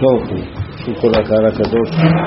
טוב, שוב כל הקהל הקדוש.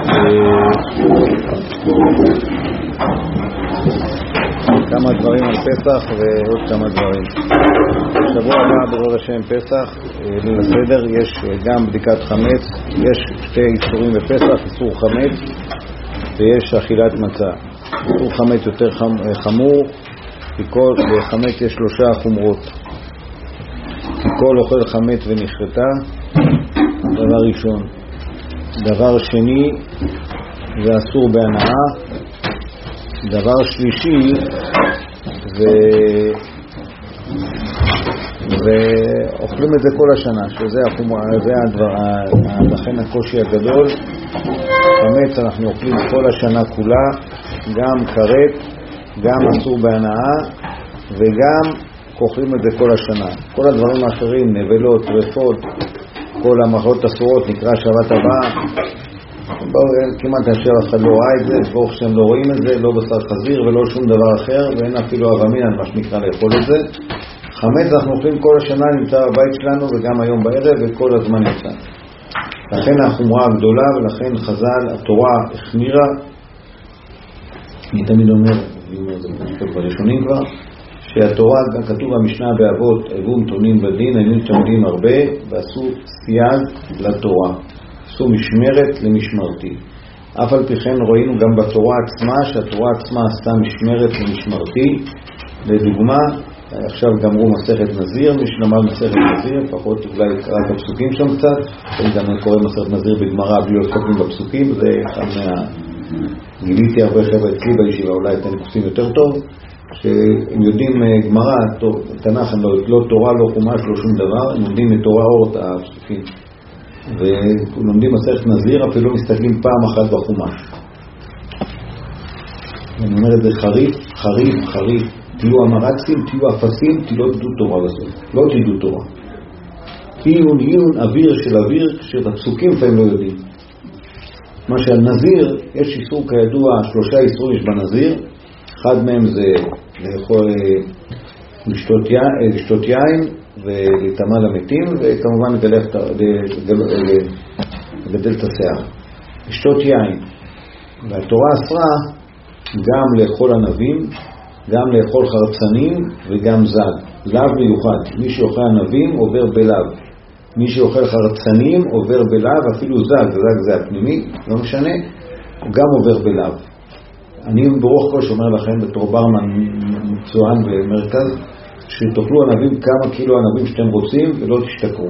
כמה דברים על פסח ועוד כמה דברים. שבוע הבא בעזרת השם פסח, ליל הסדר, יש גם בדיקת חמץ, יש שתי איסורים בפסח, איסור חמץ ויש אכילת מצה. איסור חמץ יותר חמור, כי כל חמץ יש 3 חומרות. כי כל אוכל חמץ ונכרתה, דבר ראשון. דבר שני, זה אסור בהנאה. דבר שלישי, ואוכלים את זה כל השנה, שזה לכן הקושי הגדול. חמץ אנחנו אוכלים כל השנה כולה, גם כרת, גם אסור בהנאה, וגם אוכלים את זה כל השנה. כל הדברים האחרים, נבלות, טרפות, כל המחלות אסורות, נקרא שבת הבאה. כמעט אשר אף אחד לא ראה את זה, ברוך שהם לא רואים את זה, לא בשר חזיר ולא שום דבר אחר, ואין אפילו אבמין, מה שנקרא לאכול את זה. חמץ אנחנו אוכלים כל השנה, נמצא בבית שלנו וגם היום בערב וכל הזמן נמצא. לכן החומרה הגדולה, ולכן חז"ל, התורה החמירה. אני תמיד אומר, בראשונים כבר, שהתורה, כתוב במשנה באבות, אבום תונים בדין, היינו תלמידים הרבה, ועשו סייג לתורה. עשו משמרת למשמרתי. אף על פי כן ראינו גם בתורה עצמה, שהתורה עצמה עשתה משמרת למשמרתי. לדוגמה, עכשיו גמרו מסכת נזיר, מי שלמד מסכת נזיר, לפחות אולי קרא את הפסוקים שם קצת, גם קורא מסכת נזיר בגמרא בלי עוסקים בפסוקים, זה אחד גיליתי הרבה חבר'ה אצלי בישיבה, אולי אתם קופצים יותר טוב, שהם יודעים גמרא, תנ"ך, לא תורה, לא חומש, לא שום דבר, הם יודעים מתורה אור את הפסוקים. ולומדים מסכת נזיר, אפילו מסתכלים פעם אחת בחומש. אני אומר את זה חריף, תהיו המרצים, תהיו אפסים, לא תדעו תורה בסוף, לא תדעו תורה. עיון, אוויר של אוויר, כשהפסוקים לפעמים לא יודעים. מה שעל נזיר, יש איסור כידוע, 3 איסורים יש בנזיר, אחד מהם זה לאכול, לשתות יין ולהיטמע למתים, וכמובן לגדל את השיער. לשתות יין. והתורה אסרה גם לאכול ענבים, גם לאכול חרצנים וגם זג. לאו מיוחד. מי שאוכל ענבים עובר בלאו. מי שאוכל חרצנים עובר בלאו, אפילו זג זה הפנימי, לא משנה, הוא גם עובר בלאו. אני ברוח כל שאומר לכם בתור ברמן מצוין במרכז, שתאכלו ענבים כמה קילו ענבים שאתם רוצים ולא תשתכרו.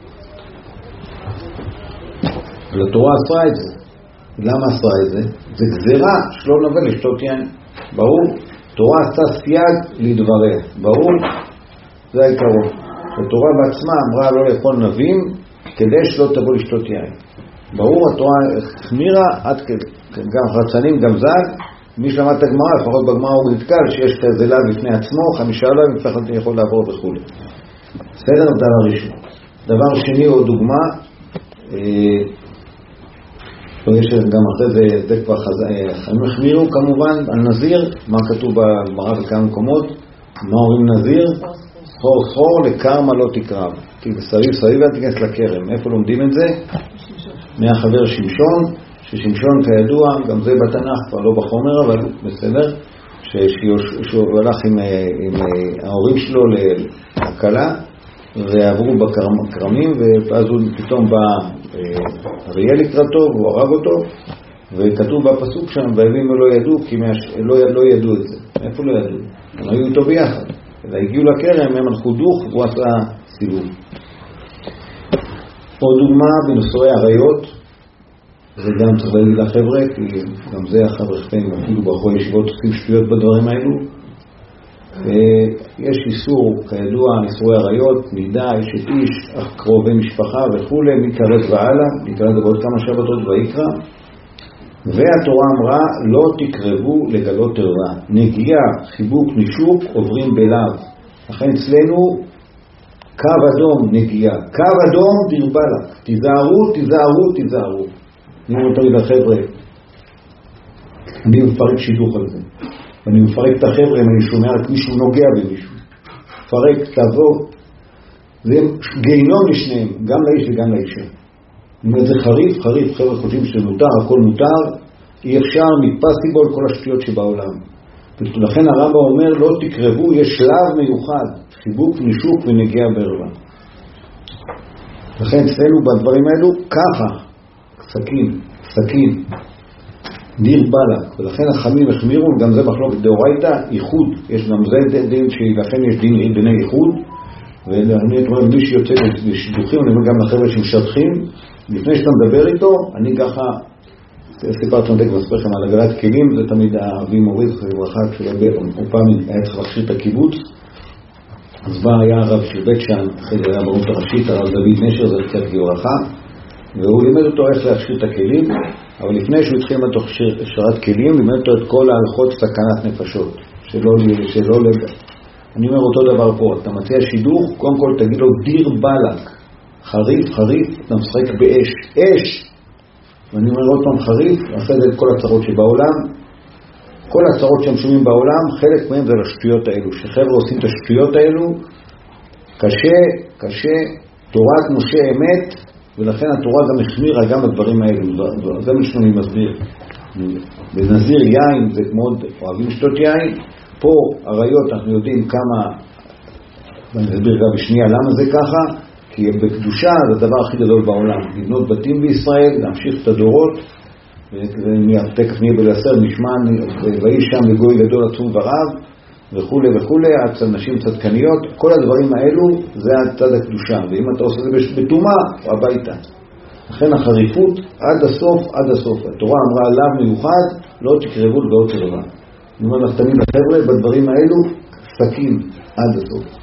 ולתורה אסרה את זה. למה אסרה את זה? זה גזירה שלא נבל לשתות יין. ברור? תורה עשתה סייג לדבריה. ברור? זה העיקרון. התורה בעצמה אמרה לא לאכול ענבים כדי שלא תבוא לשתות יין. ברור? התורה החמירה עד גם חרצנים גם זג. מי שלמד את הגמרא, לפחות בגמרא הוא נתקל שיש כזה לאו בפני עצמו, 5 לאו, מפחד יכול לעבור וכו'. בסדר, דבר ראשון. דבר שני או דוגמה, יש גם אחרי זה כבר הם החמירו כמובן על נזיר, מה כתוב בגמרא בכמה מקומות, מה אומרים נזיר? חור לקרמה לא תקרב, כי סביב אל תיכנס לכרם. איפה לומדים את זה? מהחבר שמשון, ששמשון כידוע, גם זה בתנ"ך, כבר לא בחומר, אבל בסדר, שהוא הלך עם ההורים שלו להקלה, ועברו בכרמים, ואז הוא פתאום בא אריה לקראתו, והוא הרג אותו, וכתוב בפסוק שם, והאבים לא ידעו, כי לא ידעו את זה. איפה לא ידעו? הם היו איתו ביחד. והגיעו לכרם, הם הלכו דוך, והוא עשה סיבוב. עוד דוגמה בנושאי עריות, זה גם צריך להגיד לחבר'ה, כי גם זה החבר'ה שפעים, אפילו בחורי ישיבות עושים שטויות בדברים האלו. יש איסור, כידוע, איסורי עריות, נידה, אשת איש, קרובי משפחה וכו', מכרת והלאה, נקרא את בעוד כמה שבתות ויקרא. והתורה אמרה, לא תקרבו לגלות ערווה. נגיעה, חיבוק, נישוק, עוברים בלאו. לכן אצלנו, קו אדום נגיעה, קו אדום דרבה לך. תיזהרו. אני אומר תמיד לחבר'ה, אני מפרק שידוך על זה. ואני מפרק את החבר'ה אם אני שומע רק מישהו נוגע במישהו. מפרק, תעבור. זה גיהינום לשניהם, גם לאיש וגם לאישה. אני אומר, זה חריף, חריף, חבר'ה חושבים שמותר, הכל מותר, אי אפשר, מתפסתי בו על כל השטויות שבעולם. ולכן הרמב"ם אומר, לא תקרבו, יש שלב מיוחד, חיבוק, נישוק ונגיעה בערווה. לכן אצלנו בדברים האלו, ככה, סכין, דיר בלק, ולכן החמים החמירו, גם זה מחלוקת דאורייתא, ייחוד, יש גם זה דין שלכן יש דיני ייחוד, ואני אומר, מי שיוצא בשידוכים, אני אומר גם לחבר'ה שמשדכים, לפני שאתה מדבר איתו, אני ככה, סיפרתי נדק בספרכם על הגלת כלים, זה תמיד האבי מוריד, אחרי ברכה, כשהוא פעם היה צריך להכשיר את הקיבוץ, אז בא היה הרב של בית שאן, אחרי זה היה ברוך הראשית, הרב דוד נשר, זה קצת גברכה, והוא לימד אותו איך להכשיר את הכלים, אבל לפני שהוא התחיל לתוך שרת כלים, לימד אותו את כל ההלכות סכנת נפשות, שלא לגע. אני אומר אותו דבר פה, אתה מציע שידוך, קודם כל תגיד לו דיר בלק, חריף, אתה משחק באש, אש. ואני אומר עוד פעם חריף, אחרי זה את כל הצרות שבעולם, כל הצרות שהם שומעים בעולם, חלק מהם זה לשטויות האלו, שחבר'ה עושים את השטויות האלו, קשה, תורת משה אמת, ולכן התורה גם החמירה גם הדברים האלו, זה מה שאני מסביר. בנזיר יין, זה מאוד אוהבים לשתות יין, פה הראיות אנחנו יודעים כמה, ואני אסביר גם בשנייה למה זה ככה, כי בקדושה זה הדבר הכי גדול בעולם, לבנות בתים בישראל, להמשיך את הדורות, ותכף נהיה בלעשר נשמע, ואיש שם לגוי גדול עצום ורב, וכו', עד נשים צדקניות, כל הדברים האלו זה הצד הקדושה, ואם אתה עושה זה בתומה, הביתה. לכן החריפות עד הסוף, התורה אמרה עליו מיוחד, לא תקרבו לבאות קרבה. אני אומר לך תמיד לחבר'ה, בדברים האלו, סכין עד הסוף.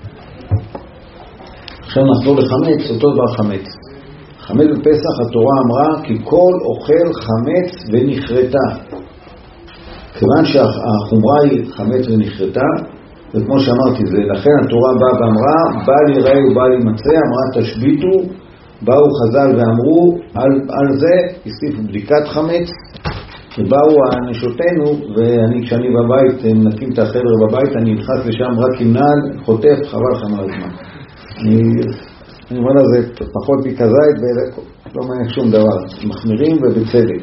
עכשיו נחזור לחמץ, אותו דבר חמץ. חמץ בפסח התורה אמרה כי כל אוכל חמץ ונכרתה. כיוון שהחומרה היא חמץ ונכרתה, וכמו שאמרתי זה, לכן התורה באה ואמרה, בל ייראה ובל יימצא, אמרה תשביתו, באו חז"ל ואמרו, על זה הסתיפו בדיקת חמץ, ובאו הנשותינו, ואני כשאני בבית, נקים את החדר בבית, אני נכנס לשם רק עם נעל, חוטף, חבל לכם על הזמן. אני אומר לה, זה פחות מכזית, ולא מעניין שום דבר, מחמירים ובצדק.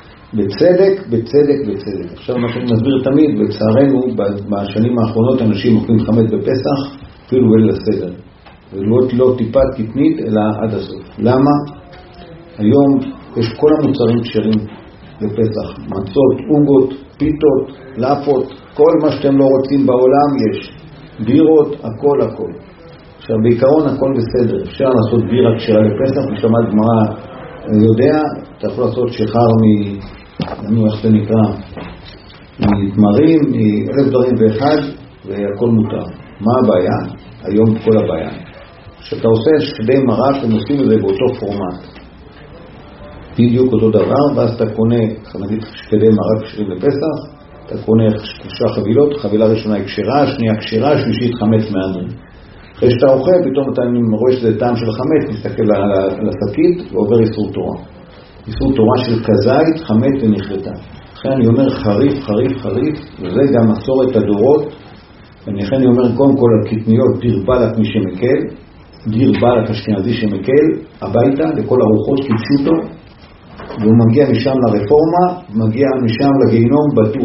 בצדק. עכשיו מה שאני מסביר תמיד, בצערנו, בשנים האחרונות אנשים אוכלים חמץ בפסח, אפילו בליל הסדר. ולא טיפת קטנית, אלא עד הסוף. למה? היום יש כל המוצרים כשרים בפסח, מצות, עוגות, פיתות, לאפות, כל מה שאתם לא רוצים בעולם יש. בירות, הכל. עכשיו בעיקרון הכל בסדר, אפשר לעשות בירה כשרה לפסח, משמעת גמרא יודע, אתה יכול לעשות שחר איך זה נקרא, מתמרים, מ1,000 דברים ואחד, והכל מותר. מה הבעיה? היום כל הבעיה. כשאתה עושה שדי מרק, הם עושים את זה באותו פורמט. בדיוק אותו דבר, ואז אתה קונה, נגיד שדי מרק כשרים לפסח, אתה קונה 3 חבילות, חבילה ראשונה היא כשרה, שנייה כשרה, שלישית חמץ מהדרין. אחרי שאתה אוכל, פתאום אתה רואה שזה טעם של חמץ, מסתכל על השקית ועובר איסור תורה. איסור תורה של כזית, חמץ ונכרתה. לכן אני אומר חריף, וזה גם מסורת הדורות. ולכן אני אומר קודם כל על קטניות, דיר בלק מי שמקל, דיר בלק אשכנזי שמקל, הביתה, לכל הרוחות קידשו אותו, והוא מגיע משם לרפורמה, מגיע משם לגיהינום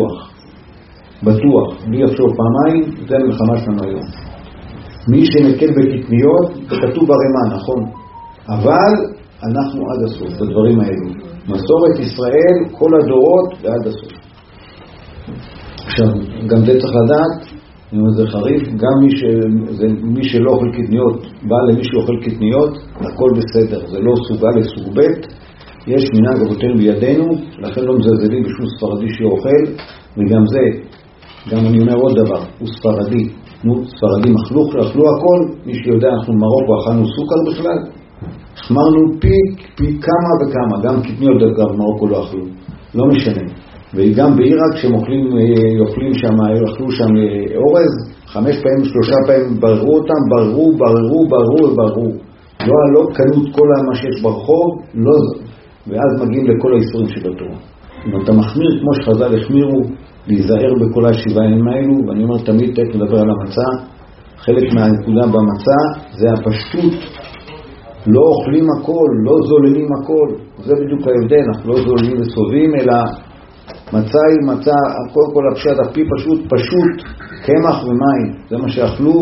בטוח, בלי לחשוב פעמיים, זה המלחמה שלנו היום. מי שמקל בקטניות, זה כתוב ברמה, נכון? אבל אנחנו עד הסוף, בדברים האלו. מסורת ישראל, כל הדורות, ועד הסוף. עכשיו, גם זה צריך לדעת, אני אומר זה חריף, גם מי שלא אוכל קטניות, בא למי שאוכל קטניות, הכל בסדר, זה לא סוג א' סוג ב', יש מנהג אבותינו בידינו, לכן לא מזלזלים בשום ספרדי שאוכל, וגם זה, גם אני אומר עוד דבר, הוא ספרדי. ספרדים אכלו הכל, מי שיודע, אנחנו במרוקו אכלנו סוכר בכלל, החמרנו פי כמה וכמה, גם קטניות דווקא במרוקו לא אכלו, לא משנה. וגם בעיראק שהם אוכלים שם, אכלו שם אורז, 5 פעמים, 3 פעמים בררו אותם, בררו. לא קנו את כל מה שיש ברחוב, לא, ואז מגיעים לכל האיסורים שבתורה. אם אתה מחמיר כמו שחז"ל החמירו, להיזהר בכל 7 ימים האלו, ואני אומר תמיד תכף נדבר על המצה, חלק מהנקודה במצה זה הפשטות לא אוכלים הכל, לא זוללים הכל. זה בדיוק ההבדל, אנחנו לא זוללים וסובים, אלא מצה היא מצה, קודם כל הפשט, הפי פשוט, קמח ומים, זה מה שאכלו.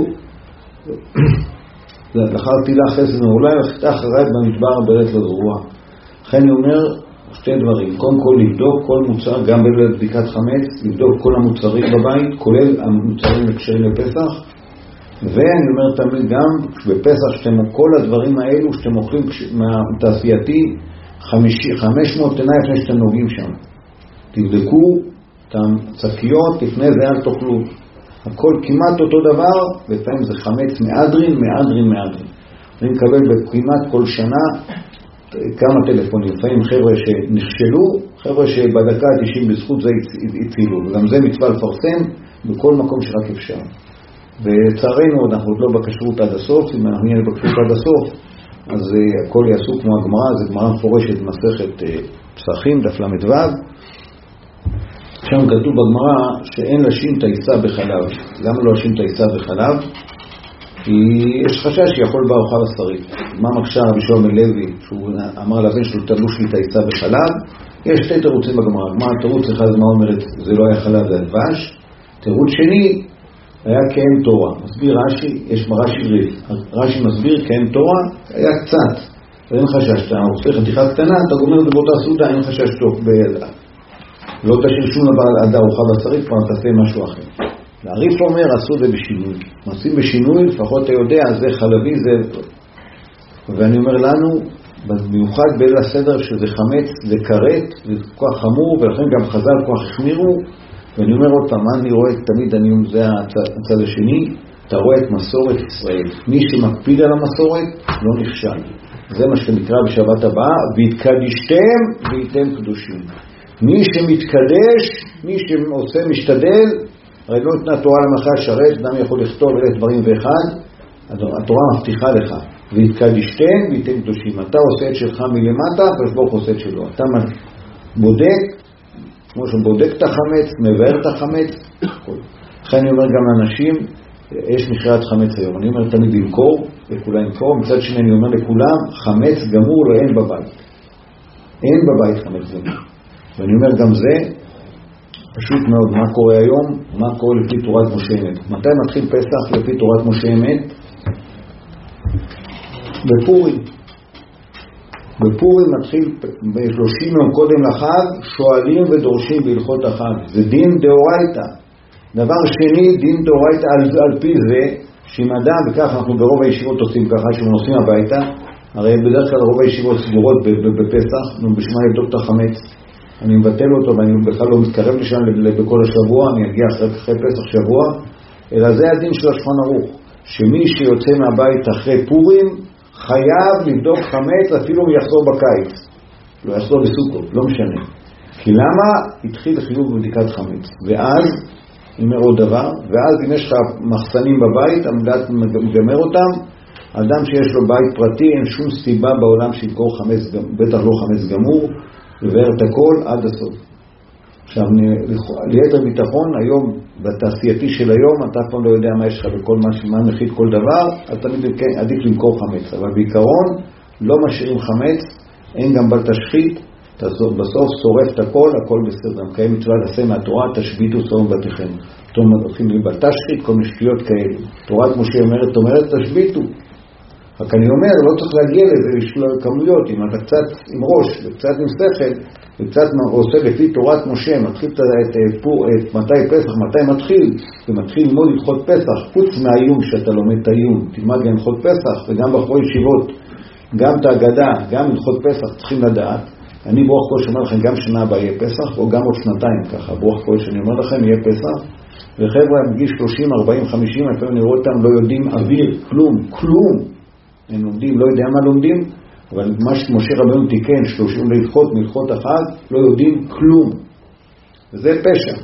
לאחר תילה חסד אולי וחטא אחריי במדבר בלת לזרוע. לכן אני אומר שתי דברים, קודם כל לבדוק כל מוצר, גם בבדיקת חמץ, לבדוק כל המוצרים בבית, כולל המוצרים הקשרים לפסח, ואני אומר תמיד גם בפסח כל הדברים האלו שאתם אוכלים מהתעשייתי 500 עיני לפני שאתם נוגעים שם, תבדקו את הצקיות, לפני זה אל תאכלו. הכל כמעט אותו דבר, לפעמים זה חמץ מאדרין. אני מקבל כמעט כל שנה כמה טלפונים, לפעמים חבר'ה שנכשלו, חבר'ה שבדקה 90 בזכות זה הצילו, וגם זה מצווה לפרסם בכל מקום שרק אפשר. ולצערנו אנחנו עוד לא בכשרות עד הסוף, אם אנחנו נהיה בכשרות עד הסוף, אז הכל יעשו כמו הגמרא, זה גמרא מפורשת במסכת פסחים, דף ל"ו, שם כתוב בגמרא שאין להשין תיסה בחלב. למה לא להשין תיסה בחלב? כי יש חשש שיכול בארוחה בשרית. מה מקשה רבי שלמה לוי, שהוא אמר לבן שלו תלוש לי תיסה בחלב? יש שתי תירוצים בגמרא. מה תירוץ אחד, מה אומרת? זה לא היה חלב, זה דבש. תירוץ שני היה כאין תורה. מסביר רש"י, יש רש"י ריב. רש"י מסביר כאין תורה, היה קצת. אין חשש, אתה עושה חתיכה קטנה, אתה גומר את זה באותה סעודה, אין חשש טוב בידה. לא תשאיר שום דבר עד הארוחה בשרית, כבר תעשה משהו אחר. הריף אומר, עשו זה בשינוי. עושים בשינוי, לפחות אתה יודע, זה חלבי, זה... ואני אומר לנו, במיוחד בליל הסדר, שזה חמץ, זה כרת, זה כוח חמור, ולכן גם חז"ל כוח החמירו, ואני אומר עוד פעם, אני רואה תמיד, זה הצד השני, אתה רואה את מסורת ישראל. מי שמקפיד על המסורת, לא נכשל. זה מה שנקרא בשבת הבאה, והתקדישתם וייתם קדושים. מי שמתקדש, מי שעושה משתדל, הרי לא נתנה תורה למלכי שרת, אדם יכול לכתוב אלה דברים ואחד, התורה מבטיחה לך, והתקדישתם וייתם קדושים. אתה עושה את שלך מלמטה, והשבוך עושה את שלו. אתה בודק, כמו שבודק את החמץ, מבאר את החמץ, לכן אני אומר גם לאנשים, יש מכירת חמץ היום, אני אומר תמיד למכור, וכולם למכור, מצד שני אני אומר לכולם, חמץ גמור לא אין בבית. אין בבית חמץ גמור. ואני אומר גם זה, פשוט מאוד, מה קורה היום? מה קורה לפי תורת משה אמת? מתי מתחיל פסח לפי תורת משה אמת? בפורים. בפורים מתחיל ב-30 יום קודם לחג, שואלים ודורשים בהלכות החג. זה דין דאורייתא. דבר שני, דין דאורייתא על פי זה, שאם אדם, וכך אנחנו ברוב הישיבות עושים ככה, שנוסעים הביתה, הרי בדרך כלל רוב הישיבות סגורות בפסח, בשביל מה לבדוק את החמץ. אני מבטל אותו ואני בכלל לא מתקרב לשם בכל השבוע, אני אגיע אחרי פסח שבוע, אלא זה הדין של השולחן ערוך, שמי שיוצא מהבית אחרי פורים, חייב לבדוק חמץ אפילו הוא יחזור בקיץ, לא יחזור בסוכות, לא משנה. כי למה? התחיל חיוב בבדיקת חמץ. ואז, אומר עוד דבר, ואז אם יש לך מחסנים בבית, המדעת מגמר אותם, אדם שיש לו בית פרטי, אין שום סיבה בעולם שימכור חמץ, בטח לא חמץ גמור, לבאר את הכל עד הסוף. עכשיו, ליתר ביטחון, היום, בתעשייתי של היום, אתה פעם לא יודע מה יש לך בכל מה מכיל כל דבר, אז תמיד עדיף למכור חמץ. אבל בעיקרון, לא משאירים חמץ, אין גם בל תשחית, בסוף שורף את הכל, הכל בסדר. מקיים מצווה לעשה מהתורה, תשביתו שורם בתיכם. זאת אומרת, הולכים בל תשחית, כל משטויות כאלה. תורת משה אומרת, תשביתו. רק אני אומר, לא צריך להגיע לזה לשלול כמויות, אם אתה קצת עם ראש וקצת עם שכל, וקצת עושה לפי תורת משה, מתחיל את מתי פסח, מתי מתחיל, ומתחיל ללמוד הלכות פסח, חוץ מהאיום שאתה לומד את האיום, תלמד גם הלכות פסח, וגם בחורי ישיבות, גם את ההגדה, גם הלכות פסח צריכים לדעת. אני ברוך כל שאומר לכם, גם שנה הבאה יהיה פסח, או גם עוד שנתיים ככה, ברוך כל שאני אומר לכם, יהיה פסח, וחבר'ה מגיש 30, 40, 50, לפעמים נראות אותם, לא יודעים אוויר, כלום. הם לומדים, לא יודע מה לומדים, אבל מה שמשה רבנו תיקן, 30 מלכות החג, לא יודעים כלום. וזה פשע.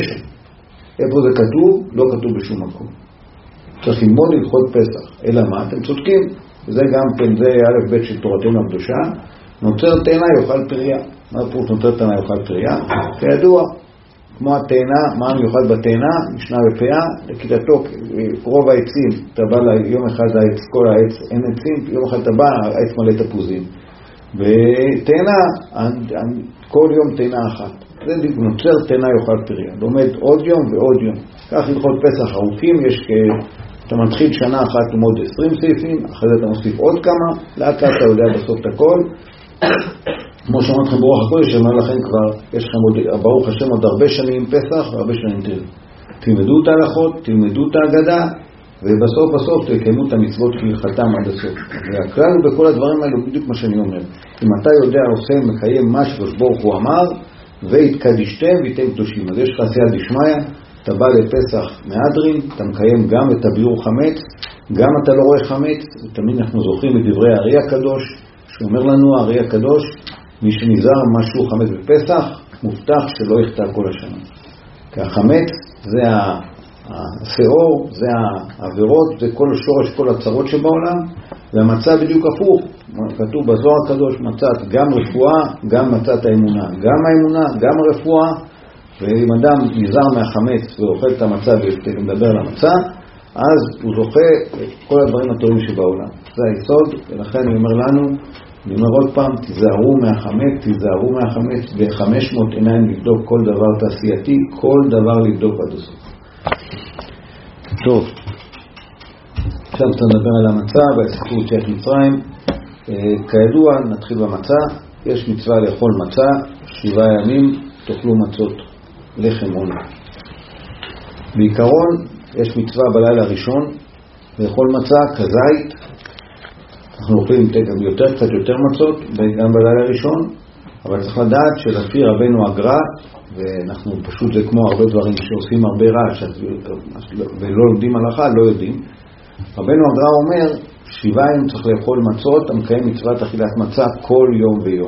איפה זה כתוב? לא כתוב בשום מקום. צריך ללמוד הלכות פסח. אלא מה? אתם צודקים. וזה גם כן, זה א' ב' של תורתנו הקדושה. נוצר תאנה יאכל פריה. מה פירוש נוצר תאנה יאכל פריה? כידוע, כמו התאנה, מה המיוחד בתאנה? משנה בפאה, לכיתתו, רוב העצים, אתה בא יום אחד העץ, כל העץ אין עצים, יום אחד אתה בא, העץ מלא תפוזים. בתאנה, כל יום תאנה אחת. זה נוצר תאנה יאכל פריה. לומד עוד יום ועוד יום. כך הלכות פסח ארוכים, אתה מתחיל שנה אחת ללמוד 20 סעיפים, אחרי זה אתה מוסיף עוד כמה, לאט לאט אתה יודע בסוף את הכל. כמו שאומרת לכם ברוח הקודש, שאומר לכם כבר, יש לכם עוד, ברוך השם, עוד הרבה שנים פסח והרבה שנים תלמדו את ההלכות, תלמדו את ההגדה, ובסוף תקיימו את המצוות כהלכתם עד הסוף. והכלל הוא בכל הדברים האלו בדיוק מה שאני אומר. אם אתה יודע, עושה, מקיים מה שקדוש ברוך הוא אמר, והתקדישתם ואתם קדושים. אז יש לך עשייה דשמיא, אתה בא לפסח מהדרין, אתה מקיים גם את הביאור חמץ, גם אתה לא רואה חמץ, ותמיד אנחנו זוכרים את דברי הארי הקדוש, שאומר לנו הארי הקדוש, מי שנזהר משהו חמץ בפסח, מובטח שלא יחטא כל השנה. כי החמץ זה השאור, זה העבירות, זה כל שורש, כל הצרות שבעולם, והמצא בדיוק הפוך. כתוב בזוהר הקדוש, מצאת גם רפואה, גם מצאת האמונה. גם האמונה, גם הרפואה, ואם אדם נזהר מהחמץ ואוכל את המצא ומדבר על המצא, אז הוא זוכה את כל הדברים הטובים שבעולם. זה היסוד, ולכן אני אומר לנו, אני אומר עוד פעם, תיזהרו מהחמץ, ב-500 עיניים לבדוק כל דבר תעשייתי, כל דבר לבדוק עד הסוף. טוב, עכשיו אתה מדבר על המצה והסיפור יציאת מצרים. כידוע, נתחיל במצה. יש מצווה לאכול מצה, 7 ימים תאכלו מצות, לחם עונה. בעיקרון יש מצווה בלילה הראשון לאכול מצה כזית. אנחנו אוכלים קצת יותר מצות גם בלילה הראשון, אבל צריך לדעת שלפי רבנו הגר"א, ואנחנו פשוט זה כמו הרבה דברים שעושים הרבה רעש ולא לומדים הלכה, לא יודעים. רבנו הגר"א אומר 7 ימים צריך לאכול מצות, המקיים מצוות אכילת מצה כל יום ויום.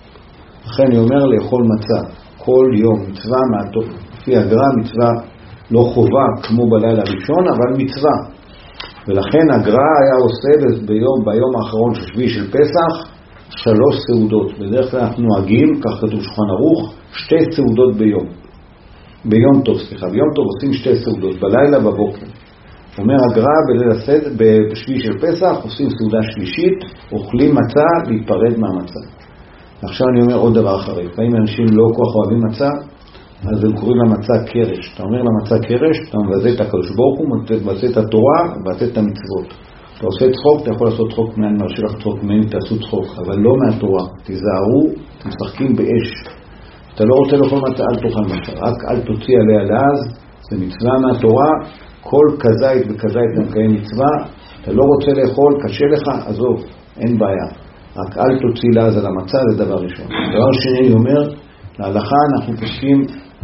לכן אני אומר לאכול מצה כל יום, מצווה מהטוב. לפי הגר"א מצווה לא חובה כמו בלילה הראשון, אבל מצווה. ולכן הגר"א היה עושה ביום האחרון של שביעי של פסח 3 סעודות. בדרך כלל אנחנו נוהגים, כך כתוב שולחן ערוך, 2 סעודות ביום טוב עושים 2 סעודות, בלילה בבוקר. אומר הגר"א בשביעי של פסח עושים סעודה שלישית, אוכלים מצה להיפרד מהמצה. עכשיו אני אומר עוד דבר אחרי, פעמים אנשים לא כל כך אוהבים מצה, אז הם קוראים למצה קרש. אתה אומר למצה קרש, אתה מבזה את הקדוש ברוך הוא, מבזה את התורה, מבזה את המצוות. אתה עושה צחוק, אתה יכול לעשות צחוק ממני, מרשה לך צחוק ממני, תעשו צחוק, אבל לא מהתורה. תיזהרו, אתם משחקים באש. אתה לא רוצה לאכול מצה, אל תאכל מצה, רק אל תוציא עליה לעז, זה מצווה מהתורה, כל כזית וכזית מקיים מצווה. אתה לא רוצה לאכול, קשה לך, עזוב, אין בעיה. רק אל תוציא לעז על המצה, זה דבר ראשון. דבר שני, אני אומר, להלכה אנחנו פוסקים,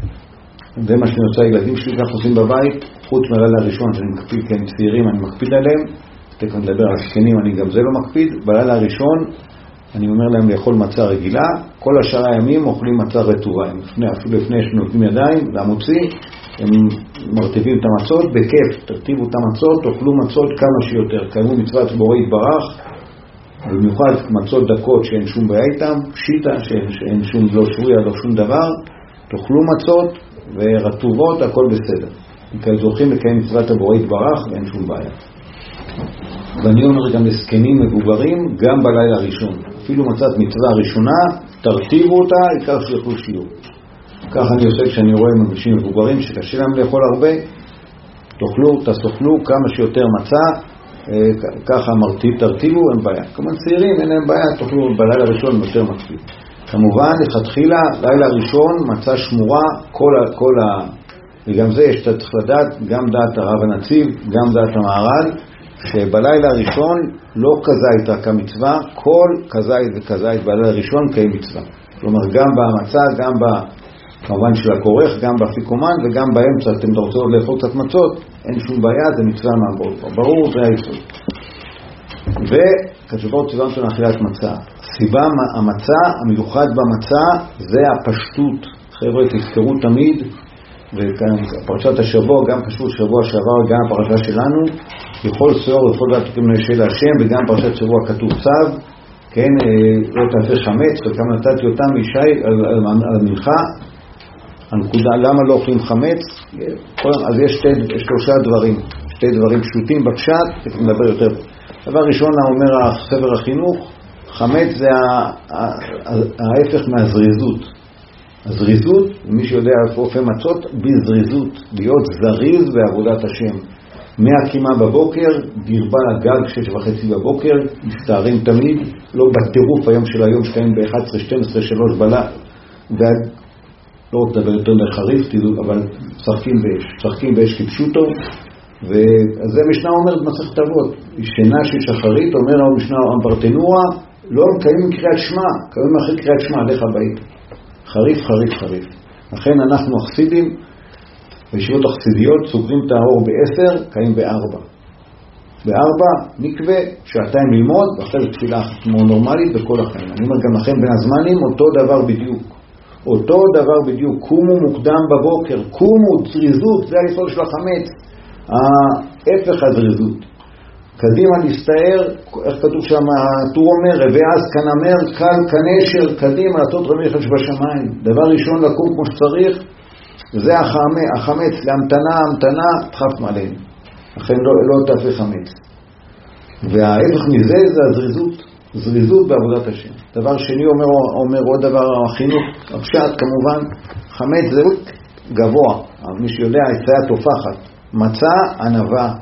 זה מה שאני עושה, הילדים שלי כך עושים בבית, חוץ מהלילה הראשון שאני מקפיד, כי הם צעירים, אני מקפיד עליהם, תכף נדבר על זקנים, אני גם זה לא מקפיד. בלילה הראשון אני אומר להם לאכול מצה רגילה, כל השאר הימים אוכלים מצה רטובה. אפילו לפני שנותנים ידיים למוציא, הם מרטיבים את המצות בכיף, תרטיבו את המצות, תאכלו מצות כמה שיותר, קיימו מצוות בורא יתברך, במיוחד מצות דקות שאין שום בעיה איתם, פשיטה שאין שום, לא שרויה, לא שום דבר, תאכלו מצות ורטובות, הכל בסדר. כי זוכים לקיים מצוות הבורא יתברך ואין שום בעיה. ואני אומר גם לזקנים מבוגרים, גם בלילה הראשון. אפילו מצאת מצווה ראשונה, תרטיבו אותה, עיקר שיוכלו שיעור. כך אני עושה כשאני רואה אנשים מבוגרים שקשה להם לאכול הרבה, תאכלו כמה שיותר מצה, ככה תרטיבו, אין בעיה. כמובן צעירים, אין להם בעיה, תאכלו בלילה הראשון יותר מקפיד. כמובן, לכתחילה, לילה ראשון, מצה שמורה, וגם זה יש צריך לדעת, גם דעת הרב הנציב, גם דעת המהר"ל, שבלילה הראשון לא כזית רק המצווה, כל כזית וכזית בלילה הראשון קיים מצווה. כלומר, גם במצה, גם כמובן של הכורך, גם באפיקומן וגם באמצע, אתם רוצים עוד לאכול קצת מצות, אין שום בעיה, זה מצווה מהבאות. ברור, זה היסוד. וכתובות ציוון של אכילת מצה. סיבה המצה, המיוחד במצה, זה הפשטות. חבר'ה, תזכרו תמיד, ופרשת השבוע, גם פשוט שבוע שעבר, גם הפרשה שלנו, בכל סעור, בכל דת תקים לשאל השם, וגם פרשת שבוע כתוב צו, כן, לא תעשה חמץ, וכמה נתתי אותם מישי על המנחה, הנקודה, למה לא אוכלים חמץ? אז יש שלושה דברים, שתי דברים פשוטים בפשט, נדבר יותר. דבר ראשון, אומר ספר החינוך, חמץ זה ההפך מהזריזות. הזריזות, מי שיודע איפה אופה מצות, בזריזות, להיות זריז בעבודת השם. מהקימה בבוקר, דרבה לגג 6:30 בבוקר, מסתערים תמיד, לא בטירוף היום של היום שקיים ב-11, 12, 3 בלילה, לא רוצה לדבר יותר לחריף, אבל שחקים באש כפשוטו, וזה משנה אומרת מסכת אבות, שינה של שחרית, אומר המשנה ברטנורה, לא מקיימים קריאת שמע, קיימים אחרי קריאת שמע, לך הבית. חריף, חריף, חריף. לכן אנחנו החסידים, בישיבות החסידיות, סוגרים את האור ב-10, קיים ב-4. ב-4 נקווה, שעתיים ללמוד, ואחרי זה תפילה כמו נורמלית בכל החיים. אני אומר גם לכם בין הזמנים, אותו דבר בדיוק. אותו דבר בדיוק, קומו מוקדם בבוקר, קומו, זריזות, זה היסוד של החמץ, ההפך הזריזות. קדימה להסתער, איך כתוב שם, הטור אומר, ואז כנמר, קל כנשר, קדימה לעשות רמיך בשמיים. דבר ראשון לקום כמו שצריך, זה החמץ, להמתנה, דחף מעלינו. לכן לא תעפה חמץ. וההפך מזה זה הזריזות, זריזות בעבודת השם. דבר שני אומר עוד דבר, החינוך, הפשט כמובן, חמץ זה גבוה, מי שיודע, יצאה תופחת, מצא ענווה,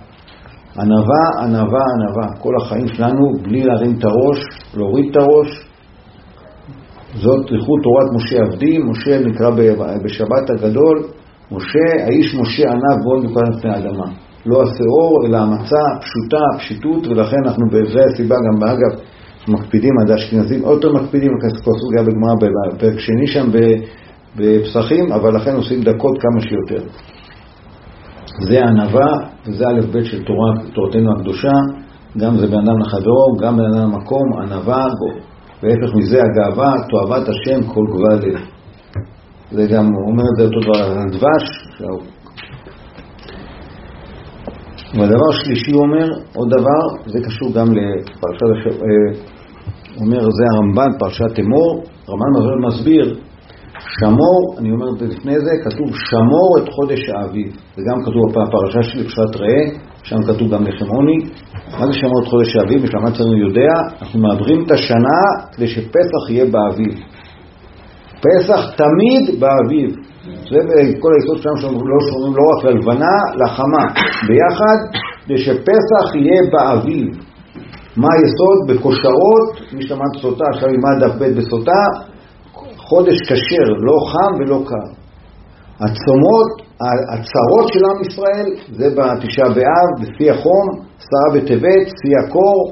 ענווה, כל החיים שלנו בלי להרים את הראש, להוריד את הראש, זאת ריחות תורת משה עבדי, משה נקרא בשבת הגדול, משה, האיש משה ענב בו נקרא לפני האדמה. לא השאור, אלא המצא, פשוטה, פשיטות, ולכן אנחנו בזה הסיבה גם באגב, מקפידים עד האשכנזים, עוד יותר מקפידים, כל סוגיה בגמרא בפרק שני שם בפסחים, אבל לכן עושים דקות כמה שיותר. זה הענווה, וזה א' ב' של תורתנו הקדושה, גם זה בן אדם לחברו, גם בן אדם למקום, ענווה, והפך מזה הגאווה, תועבת השם כל גבל לב. זה גם אומר את זה אותו דבר על דבש. והדבר שלישי אומר, עוד דבר, זה קשור גם לפרשת, אומר זה הרמב"ן, פרשת אמור, הרמב"ן מסביר, שמור, אני אומר את זה לפני זה, כתוב שמור את חודש האביב. זה גם כתוב בפרשה שלי, פרשת ראה, שם כתוב גם לחם עוני. מה זה שמור את חודש האביב? משלמה אצלנו יודע, אנחנו מעברים את השנה כדי שפסח יהיה באביב. פסח תמיד באביב. זה כל היסוד שלנו שאנחנו לא שומרים לא רק ללבנה, לחמה. ביחד, כדי שפסח יהיה באביב. מה היסוד? בקושרות, משלמת סוטה, עכשיו ילמד דף ב' בסוטה, חודש כשר, לא חם ולא קר. הצומות, הצרות של עם ישראל, זה בתשעה באב, בשיא החום, 10 בטבת, שיא הקור.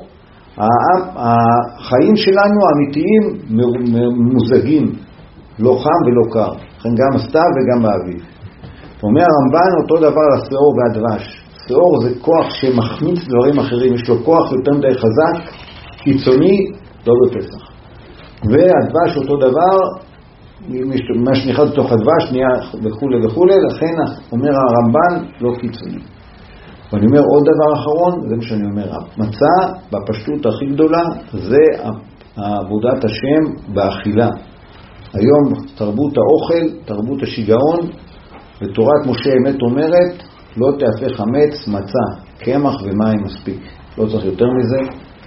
החיים שלנו האמיתיים מוזגים, לא חם ולא קר. לכן גם הסתיו וגם באביב. אומר הרמב"ן אותו דבר על השאור והדבש. שאור זה כוח שמחמיץ דברים אחרים, יש לו כוח יותר מדי חזק, קיצוני, לא בפסח. והדבש אותו דבר, מה שנכנס לתוך הדבש נהיה וכו', לכן אומר הרמב"ן לא קיצוני. ואני אומר עוד דבר אחרון, זה מה שאני אומר, המצה בפשטות הכי גדולה זה עבודת השם באכילה. היום תרבות האוכל, תרבות השיגעון, ותורת משה אמת אומרת לא תאפה חמץ, מצה, קמח ומים מספיק, לא צריך יותר מזה.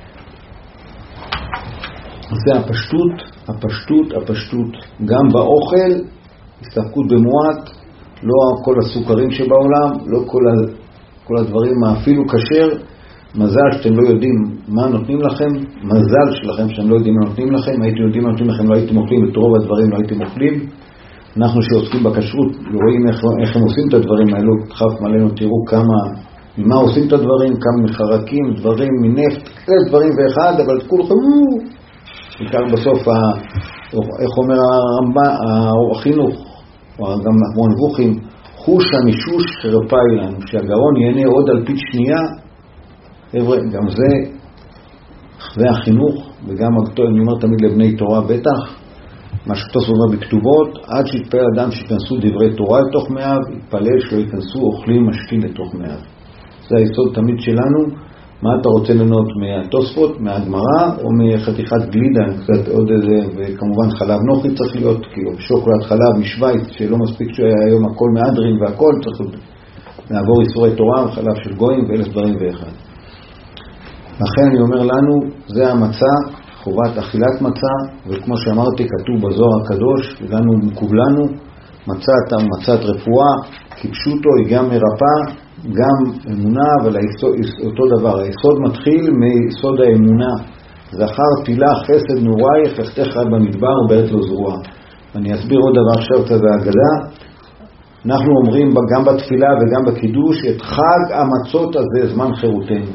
זה הפשטות, גם באוכל, הסתפקות במועט, לא כל הסוכרים שבעולם, לא כל הדברים, אפילו כשר. מזל שאתם לא יודעים מה נותנים לכם, מזל שלכם שאתם לא יודעים מה נותנים לכם, הייתם יודעים מה נותנים לכם, לא הייתם אוכלים, את רוב הדברים לא הייתם אוכלים. אנחנו שעוסקים בכשרות, רואים איך הם עושים את הדברים האלו, חף מלאנו, תראו ממה עושים את הדברים, כמה מחרקים, דברים מנפט, כאלה דברים ואחד, אבל כולכם, בעיקר בסוף, איך אומר החינוך, או גם המונבוכים, חוש המישוש חרפה אילנו, שהגאון ייהנה עוד על פית שנייה. חבר'ה, גם זה החינוך, וגם אני אומר תמיד לבני תורה בטח, מה שכתוב אומר בכתובות, עד שיתפלל אדם שיכנסו דברי תורה לתוך מאיו, יתפלל שלא ייכנסו אוכלים משקים לתוך מאיו. זה היסוד תמיד שלנו, מה אתה רוצה לנות, מהתוספות, מהגמרא, או מחתיכת גלידה, קצת עוד איזה, וכמובן חלב נוחי צריך להיות, כאילו שוקולד חלב משוויץ, שלא מספיק שהיום הכל מהדרין והכל, צריך לעבור איסורי תורה, חלב של גויים ואלף דברים ואחד. לכן אני אומר לנו, זה המצה, חובת אכילת מצה, וכמו שאמרתי, כתוב בזוהר הקדוש, ולנו מקובלנו, מצת רפואה, כפשוטו היא גם מרפאה, גם אמונה, אבל אותו דבר. היסוד מתחיל מיסוד האמונה. זכר תילה חסד נורייך, לכתך במדבר ובעת לא זרוע. אני אסביר עוד דבר עכשיו קצת בהגדה. אנחנו אומרים גם בתפילה וגם בקידוש, את חג המצות הזה זמן חירותנו.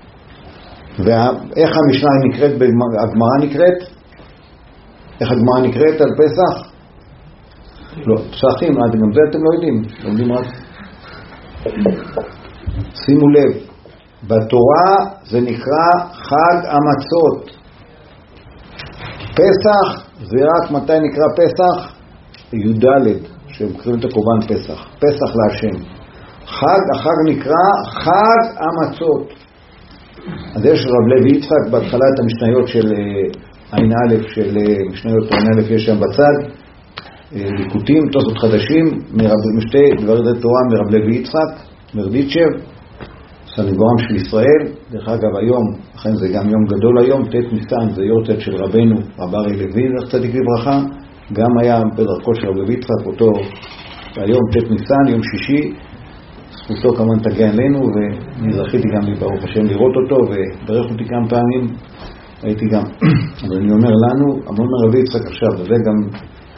ואיך המשנה נקראת, הגמרא נקראת? איך הגמרא נקראת על פסח? לא, פסחים, גם זה אתם לא יודעים, לומדים רק. שימו לב, בתורה זה נקרא חג המצות. פסח זה רק מתי נקרא פסח? י"ד, שמקריבים את הקורבן פסח, פסח להשם. החג נקרא חג המצות. אז יש רב לוי יצחק בהתחלה את המשניות של עין א', של משניות עין א', יש שם בצד ליקוטים, תוספות חדשים, משתי דברי תורה מרב לוי יצחק, מרדיצ'ב, סניגורם של ישראל. דרך אגב היום, לכן זה גם יום גדול היום, ת' ניסן, זה יורצייט של רבנו, רב אריה לוי, זכר צדיק לברכה, גם היה בדרכו של רב לוי יצחק, אותו היום ת' ניסן, יום שישי, זכותו כמובן תגיע אלינו, ואני זכיתי גם ברוך השם לראות אותו, וברך אותי כמה פעמים, הייתי גם, אבל אני אומר לנו, המון רבי יצחק עכשיו, וזה גם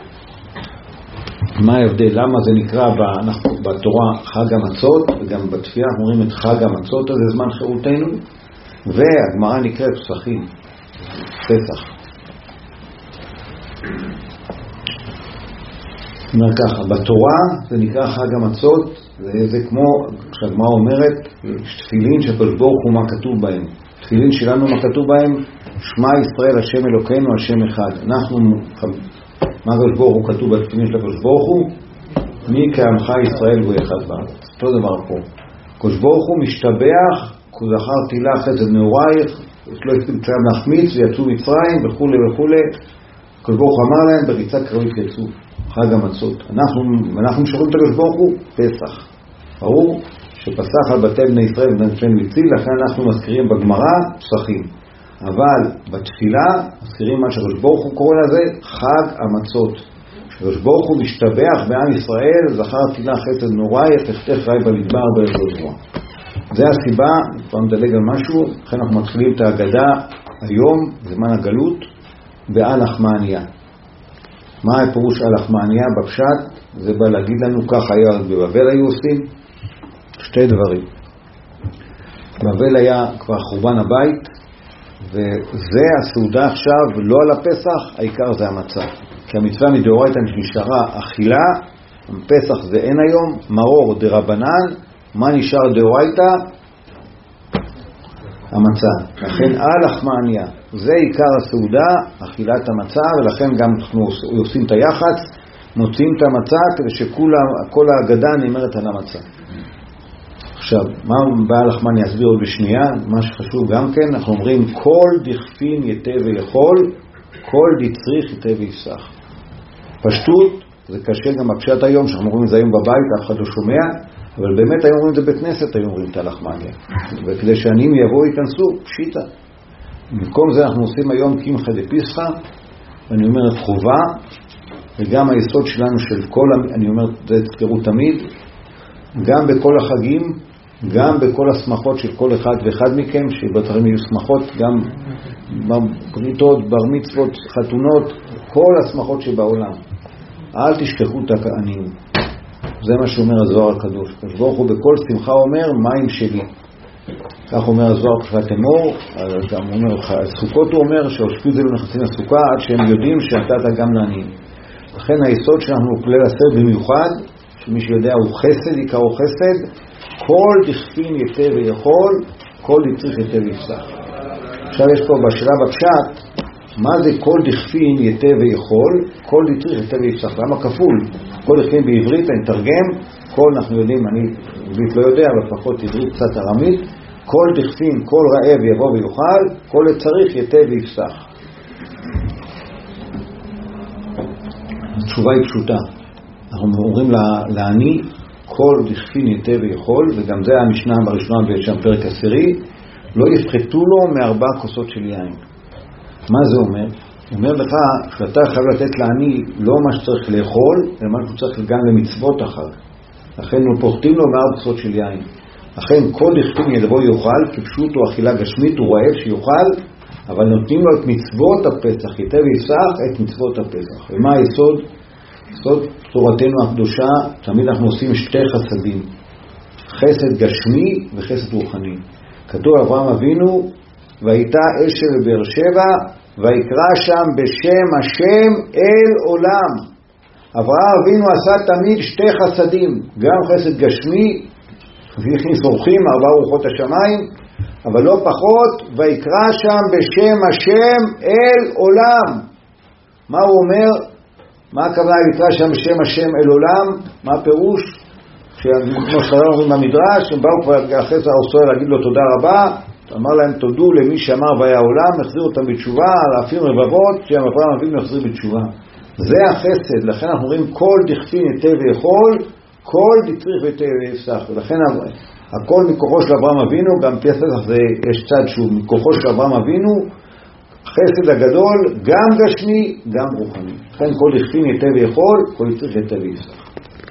מה ההבדל, למה זה נקרא בתורה חג המצות, וגם בתפילה אנחנו אומרים את חג המצות, זה זמן חירותנו, והגמרא נקראת פסחים, פסח. אומר ככה, בתורה זה נקרא חג המצות, זה כמו שהגמרא אומרת, תפילין שהקדוש ברוך הוא מה כתוב בהם. תפילין שלנו מה כתוב בהם? שמע ישראל השם אלוקינו השם אחד. אנחנו, מה הקדוש ברוך הוא כתוב בתפילין של הקדוש ברוך הוא? מי כעמך ישראל הוא אחד בארץ. אותו דבר פה. הקדוש ברוך הוא משתבח, כי זכר תילה חסד נעורייך, לא יצאו להחמיץ ויצאו מצרים וכו' וכו'. הקדוש ברוך הוא אמר להם בריצה קרבית יצאו. חג המצות. אנחנו משחררים את הקדוש ברוך הוא פסח. ברור שפסח על בתי בני ישראל ובני מצרים, לכן אנחנו מזכירים בגמרא פסחים. אבל בתפילה מזכירים מה שהקדוש ברוך הוא קורא לזה חג המצות. הקדוש ברוך הוא משתבח בעם ישראל, זכר תילה חסד נורייך, תחתך ראי במדבר בארץ זרוע. זה הסיבה, כבר נדלג על משהו, לכן אנחנו מתחילים את ההגדה היום, זמן הגלות, בעל לחמניה. מה הפירוש על לחמניה בפשט? זה בא להגיד לנו, כך היה בבבל היו עושים שתי דברים. בבבל היה כבר חורבן הבית, וזה הסעודה עכשיו לא על הפסח, העיקר זה המצה. כי המצווה מדאורייתא נשארה אכילה, פסח זה אין היום, מרור דרבנן, מה נשאר דאורייתא? המצה. לכן על לחמניה, זה עיקר הסעודה, אכילת המצה, ולכן גם אנחנו עושים את היחץ, מוצאים את המצה כדי שכל ההגדה נאמרת על המצה. עכשיו, מה בעל לחמניה יסביר עוד בשנייה, מה שחשוב גם כן, אנחנו אומרים כל דכפין יתה ויכול, כל דצריך יתה ויפסח. פשטות, זה קשה גם בפשט היום, שאנחנו אומרים את זה היום בבית, אף אחד לא שומע, אבל באמת היום אומרים את זה בית כנסת, היום אומרים את הלחמניה. וכדי שעניים יבואו ייכנסו, פשיטה. במקום זה אנחנו עושים היום קמחא דפסחא, ואני אומר את חובה, וגם היסוד שלנו של כל, אני אומר, זה תזכרו תמיד, גם בכל החגים, גם בכל השמחות של כל אחד ואחד מכם, שבתרים יהיו שמחות, גם בריתות, בר מצוות, חתונות, כל השמחות שבעולם. אל תשכחו את העניים. זה מה שאומר הזוהר הקדוש. הקדוש ברוך הוא בכל שמחה אומר, מים שלי. כך אומר הזוהר פשט אמור, גם אומר, סוכות הוא אומר, שהושפוט זה לא נכנסים לסוכה, עד שהם יודעים שאתה גם לעניים. לכן היסוד שלנו הוא כלל עשר במיוחד, שמי שיודע הוא חסד, עיקרו חסד, כל דכפין יתה ויכול, כל דצריך יתה ויפסח. עכשיו יש פה בשלב הפשט, מה זה כל דכפין יתה ויכול, כל דצריך יתה ויפסח. למה כפול? כל דכפין בעברית, אני תרגם, כל אנחנו יודעים, אני עברית לא יודע, אבל פחות עברית קצת ארמית, כל דכפין, כל רעב יבוא ויאכל, כל צריך יתה ויפסח. התשובה היא פשוטה. אנחנו אומרים לעני, כל דכפין יתה ויאכל, וגם זה המשנה בראשונה בשם פרק 10, לא יפחתו לו מ4 כוסות של יין. מה זה אומר? אומר לך שאתה חייב לתת לעני לא מה שצריך לאכול, אלא מה שצריך גם למצוות אחר. לכן פוחתים לו 4 כוסות של יין. לכן כל דכפין יבוא יאכל, כפשוט הוא אכילה גשמית, הוא רעב שיאכל, אבל נותנים לו את מצוות הפסח, יתה ויפסח את מצוות הפסח. ומה היסוד? יסוד תורתנו הקדושה, תמיד אנחנו עושים 2 חסדים, חסד גשמי וחסד רוחני. כתוב אברהם אבינו, והייתה אשל בבאר שבע, ויקרא שם בשם השם אל עולם. אברהם אבינו עשה תמיד 2 חסדים, גם חסד גשמי, והכניס אורחים 4 רוחות השמיים, אבל לא פחות, ויקרא שם בשם השם אל עולם. מה הוא אומר? מה הכוונה יקרא שם בשם השם אל עולם? מה הפירוש? כמו שחז"ל אומרים במדרש, הם באו כבר אחרי זה האוסר להגיד לו תודה רבה, אמר להם תודו למי שאמר והיה העולם, החזיר אותם בתשובה, אלפים רבבות, שאברהם אבינו יחזיר בתשובה. זה החסד, לכן אנחנו אומרים כל דכפין יתה ויאכל, כל דצריך ויתה ויפסח. ולכן הכל מכוחו של אברהם אבינו, גם פסח זה יש צד שהוא מכוחו של אברהם אבינו, חסד הגדול, גם גשמי, גם רוחני. לכן כל דכפין יתה ויאכל, כל דצריך יתה ויפסח.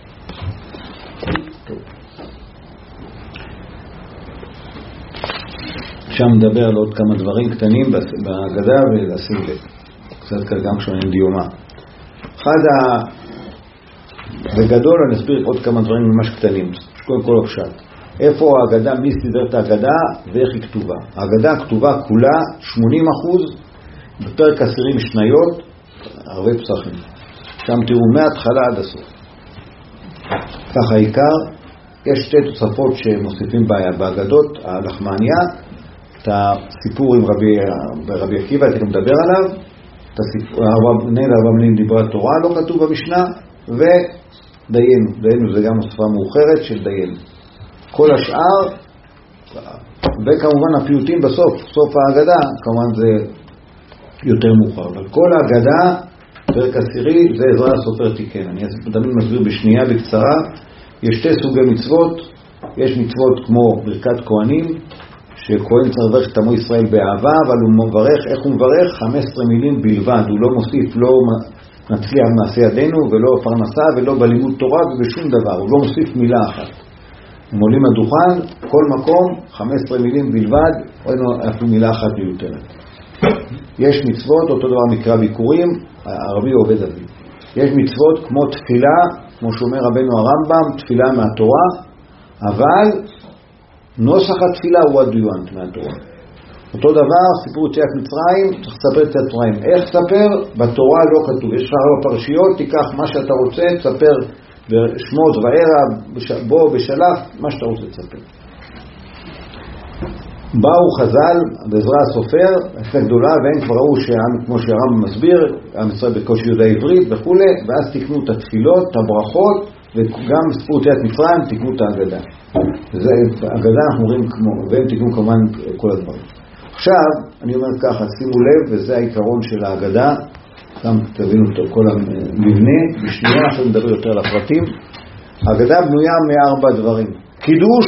שם מדבר על עוד כמה דברים קטנים בהגדה ולשים לב. קצת גם כשאין דיומה. בגדול אני אסביר עוד כמה דברים ממש קטנים. קודם כל הפשט. איפה ההגדה, מי סידר את ההגדה ואיך היא כתובה. ההגדה כתובה כולה 80%, בפרק 10 משניות, הרבה פסחים. שם תראו מההתחלה עד הסוף. ככה העיקר, יש 2 תוספות שמוסיפים בהגדות, הלחמניה, את הסיפור עם רבי עקיבא, אני מדבר עליו, את הסיפור, נהל 4 מילים דיברה תורה, לא כתוב במשנה, ודיינו, זה גם הוספה מאוחרת של דיינו. כל השאר, וכמובן הפיוטים בסוף, סוף ההגדה, כמובן זה יותר מאוחר, אבל כל ההגדה, פרק 10, זה עזרא הסופר תיקן. אני תמיד מסביר בשנייה בקצרה, יש 2 סוגי מצוות, יש מצוות כמו ברכת כהנים, שכהן צריך לברך את עמו ישראל באהבה, אבל הוא מברך, איך הוא מברך? 15 מילים בלבד, הוא לא מוסיף, לא נצליח מעשה ידינו, ולא פרנסה, ולא בלימוד תורה, ובשום דבר, הוא לא מוסיף מילה אחת. הם עולים לדוכן, כל מקום, 15 מילים בלבד, אין לו אפילו מילה אחת מיותרת. יש מצוות, אותו דבר מקרא ביקורים, הרבי עובד אבי. יש מצוות כמו תפילה, כמו שאומר רבנו הרמב"ם, תפילה מהתורה, אבל נוסח התפילה הוא הדיואנט מהתורה. אותו דבר, סיפור יציאת מצרים, צריך לספר את מצרים. איך תספר? בתורה לא כתוב. יש לך 4 פרשיות, תיקח מה שאתה רוצה, תספר בשמות וערב, בו, בשלף, מה שאתה רוצה תספר. באו חז"ל, בעזרא הסופר, עסקה גדולה, והם כבר ראו כמו שהרמב"ם מסביר, עם ישראל בקושי יודע עברית וכו', ואז תקנו את התפילות, את הברכות, וגם סיפור יציאת מצרים תקנו את ההגדה. זה ההגדה אנחנו רואים כמו, והם תקנו כמובן כל הדברים. עכשיו, אני אומר ככה, שימו לב, וזה העיקרון של ההגדה, גם תבינו את כל המבנה, בשנייה אנחנו נדבר יותר על הפרטים. ההגדה בנויה מ4 דברים. קידוש,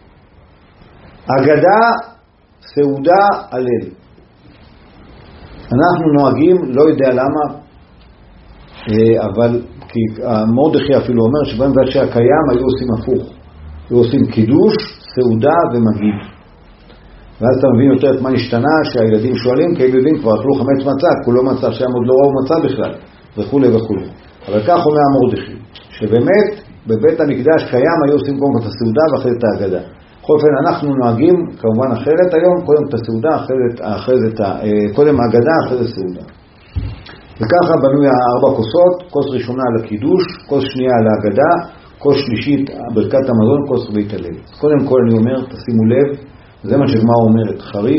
הגדה, סעודה, הלל. אנחנו נוהגים, לא יודע למה, אבל כי מרדכי אפילו אומר שבהם ועד שהקיים היו עושים הפוך. היו עושים קידוש, סעודה ומגיד. ואז אתה מבין יותר את מה נשתנה, שהילדים שואלים, כי הם יודעים כבר אכלו 5 מצה, כולו מצה שהם עוד לא ראו מצה בכלל, וכו' וכו'. אבל כך אומר מרדכי, שבאמת בבית המקדש קיים היו עושים קודם את הסעודה ואחרי את ההגדה. בכל אופן אנחנו נוהגים כמובן אחרת היום, קודם את הסעודה, קודם ההגדה, אחרי זה סעודה. וככה בנוי 4 כוסות, כוס ראשונה לקידוש, כוס שנייה להגדה, כוס שלישית ברכת המזון, כוס רביעית הלל. קודם כל אני אומר, תשימו לב, זה מה שגמרא אומרת, חריף,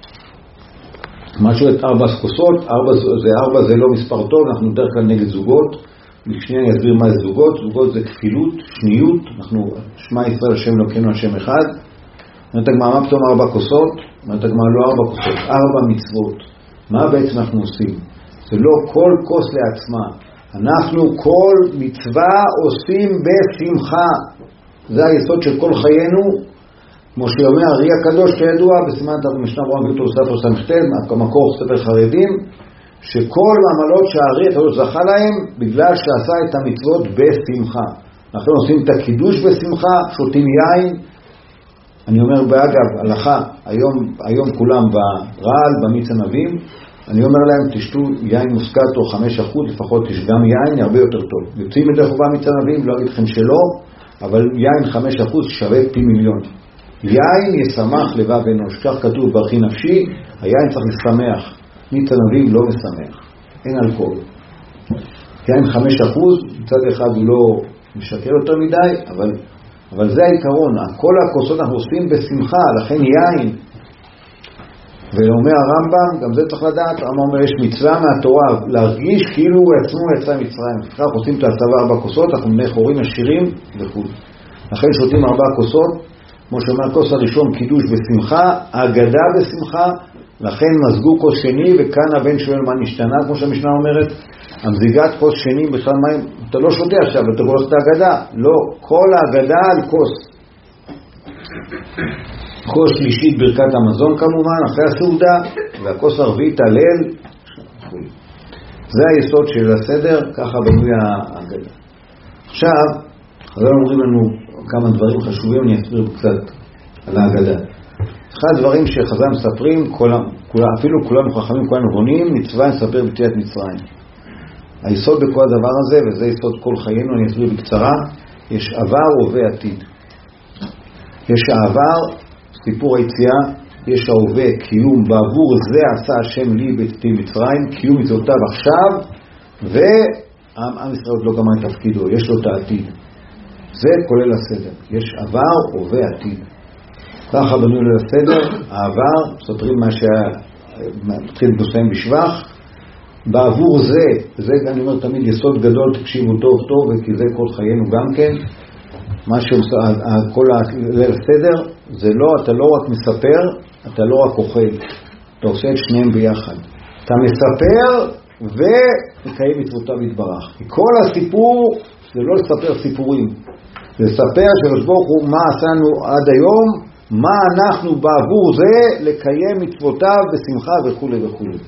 משהו את 4 כוסות, 4 זה לא מספר טוב, אנחנו בדרך כלל נגד זוגות, בשנייה אני אסביר מה זה זוגות, זוגות זה כפילות, שניות, אנחנו שמע ישראל השם אלוקינו השם אחד, אומרת הגמרא, מה פתאום 4 כוסות? אומרת הגמרא, לא 4 כוסות, 4 מצוות. מה בעצם אנחנו עושים? זה לא כל כוס לעצמה. אנחנו כל מצווה עושים בשמחה. זה היסוד של כל חיינו, כמו שאומר הארי הקדוש כידוע, בסימן משנה ברורה ויתור ספר סמכתן, המקור ספר חרדים, שכל מעמלות שהארי הקדוש זכה להם, בגלל שעשה את המצוות בשמחה. אנחנו עושים את הקידוש בשמחה, שותים יין. אני אומר באגב, הלכה, היום כולם ברעל, במיץ ענבים, אני אומר להם, תשתו יין מוסקת או 5%, לפחות גם יין, הרבה יותר טוב. יוצאים את חובה מיץ ענבים, לא אגיד לכם שלא, אבל יין 5% שווה פי מיליון. יין ישמח לבב אנוש, כך כתוב ברכי נפשי, היין צריך לשמח, מיץ ענבים לא משמח, אין אלכוהול. יין 5%, מצד אחד הוא לא משקר יותר מדי, אבל זה העיקרון, כל הכוסות אנחנו עושים בשמחה, לכן יין. ואומר הרמב"ם, גם זה צריך לדעת, הרמב"ם אומר, יש מצווה מהתורה, להרגיש כאילו הוא עצמו יצא מצרים. לכן אנחנו עושים את ההצבה 4 כוסות, אנחנו בני חורים עשירים וכו'. לכן שותים 4 כוסות, כמו שאומר, כוס הראשון קידוש בשמחה, אגדה בשמחה, לכן מזגו כוס שני, וכאן הבן שואל מה נשתנה, כמו שהמשנה אומרת, המזיגת כוס שני בכלל מים, אתה לא שותה עכשיו, אתה הולך את האגדה, לא, כל האגדה על כוס. כוס שלישית ברכת המזון כמובן, אחרי הסעודה, והכוס הרביעית הלל. זה היסוד של הסדר, ככה בנוי האגדה. עכשיו, חז"ל אומרים לנו כמה דברים חשובים, אני אסביר קצת על האגדה. אחד הדברים שחז"ל מספרים, אפילו כולנו חכמים, כולנו נבונים, מצווה נספר ביציאת מצרים. היסוד בכל הדבר הזה, וזה יסוד כל חיינו, אני אסביר בקצרה, יש עבר, הווה, עתיד. יש העבר, סיפור היציאה, יש ההווה, קיום, בעבור זה עשה השם לי בצאתי מצרים, קיום מצוותיו עכשיו, ועם ישראל לא גמר את תפקידו, יש לו את העתיד. זה כולל הסדר. יש עבר, הווה, עתיד. ככה בנוי לסדר, העבר, סותרים מה מתחיל בסיים בשבח, בעבור זה אני אומר תמיד יסוד גדול, תקשיבו טוב טוב, וכי זה כל חיינו גם כן, מה שכל הסדר, זה לא, אתה לא רק מספר, אתה לא רק אוכל, אתה עושה את שניהם ביחד. אתה מספר ומקיים מצוותיו יתברך. כל הסיפור זה לא לספר סיפורים, זה לספר שבשבוך הוא מה עשינו עד היום, מה אנחנו בעבור זה לקיים מצוותיו בשמחה וכו' וכו'.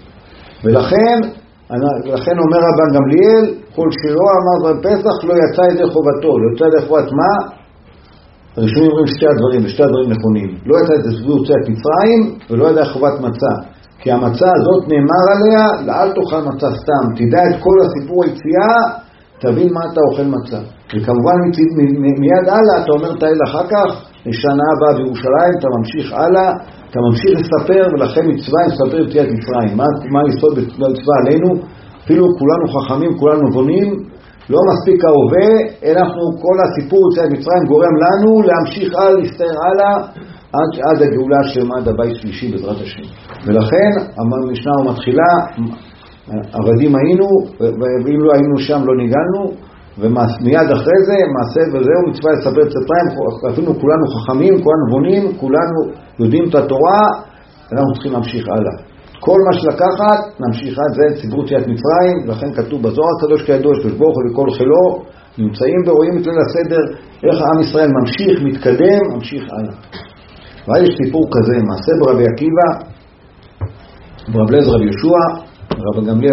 ולכן אומר רבן גמליאל, כל שלא אמר בפסח לא יצא ידי חובתו, לא יצא ידי חובת מה? הראשונים אומרים שתי הדברים נכונים. לא יצא ידי יציאת מצרים ולא יצא חובת מצה. כי המצה הזאת נאמר עליה, לאל תאכל מצה סתם, תדע את כל הסיפור היציאה, תבין מה אתה אוכל מצה. וכמובן מיד הלאה אתה אומר תהל אחר כך, לשנה הבאה בירושלים, אתה ממשיך הלאה, אתה ממשיך לספר, ולכן מצווה לספר יציאת מצרים. מה יסוד במצווה עלינו? אפילו כולנו חכמים, כולנו נבונים, לא מספיק ההווה, אנחנו כל הסיפור יציאת מצרים גורם לנו להמשיך להסתער הלאה, עד הגאולה שלמה עד הבית שלישי בעזרת השם. ולכן המשנה מתחילה, עבדים היינו, ואם לא היינו שם לא ניגענו, ומיד אחרי זה, מעשה וזהו, מצווה לספר את מצרים, אפילו כולנו חכמים, כולנו נבונים, כולנו יודעים את התורה, אנחנו צריכים להמשיך הלאה. כל מה שלקחת, נמשיך עד זה, ציבור יציאת מצרים, לכן כתוב בזוהר הקדוש כידוע, שבשבוך ובכל חילו, נמצאים ורואים את ליל הסדר, איך עם ישראל ממשיך, מתקדם, ממשיך הלאה. ואז יש סיפור כזה, מעשה ברבי עקיבא, ברב אליעזר רבי יהושע, רב גמליאל,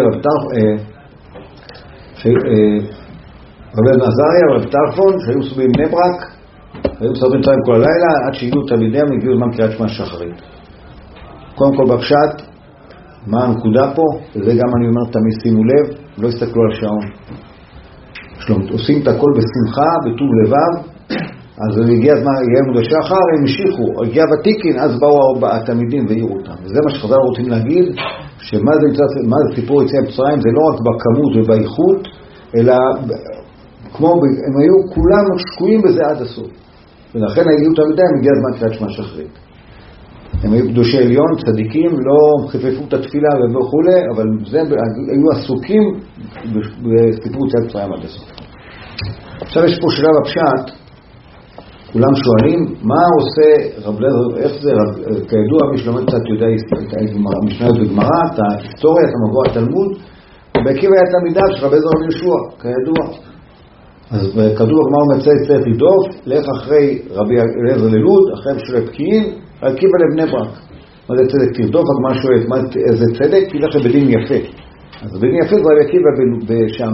רב עזריה, רב טרפון, שהיו סובים בני ברק, היו סובים צהריים כל הלילה, עד שהגיעו תלמידיהם, הגיעו זמן קריאת שמע שחרית. קודם כל בפשט, מה הנקודה פה? וזה גם אני אומר תמיד שימו לב, לא הסתכלו על שעון. עושים את הכל בשמחה, בטוב לבב, אז הגיע הזמן, הגיע עמוד השחר, הם המשיכו, הגיע ותיקין, אז באו התלמידים והעירו אותם. וזה מה שחז"ל רוצים להגיד, שמה זה סיפור יציאת מצרים, זה לא רק בכמות ובאיכות, אלא כמו, הם היו כולם שקועים בזה עד הסוף. ולכן הגיעו תלמידיהם, הגיע הזמן קריאת שמע שחרית. הם היו קדושי עליון, צדיקים, לא חיפפו את התפילה וכו', אבל זה, היו עסוקים בסיפור יציאת מצרים עד הסוף. עכשיו יש פה שלב הפשט, כולם שואלים, מה עושה רב אליעזר, איך זה, כידוע מי שלומד קצת יודע משנה בגמרא, את ההיסטוריה, את המבוא התלמוד, רבי עקיבא היה תלמידיו של רבי אליעזר רבי יהושע, כידוע. אז כתוב בגמרא מצא צריך לדוף, לך אחרי רבי אליעזר ללוד, אחרי בשביל פקיעין, רבי עקיבא לבני ברק. מה זה צדק? תרדוף, הגמרא שואלת, איזה צדק? תלך לבדין יפה. אז בדין יפה זה רבי עקיבא שם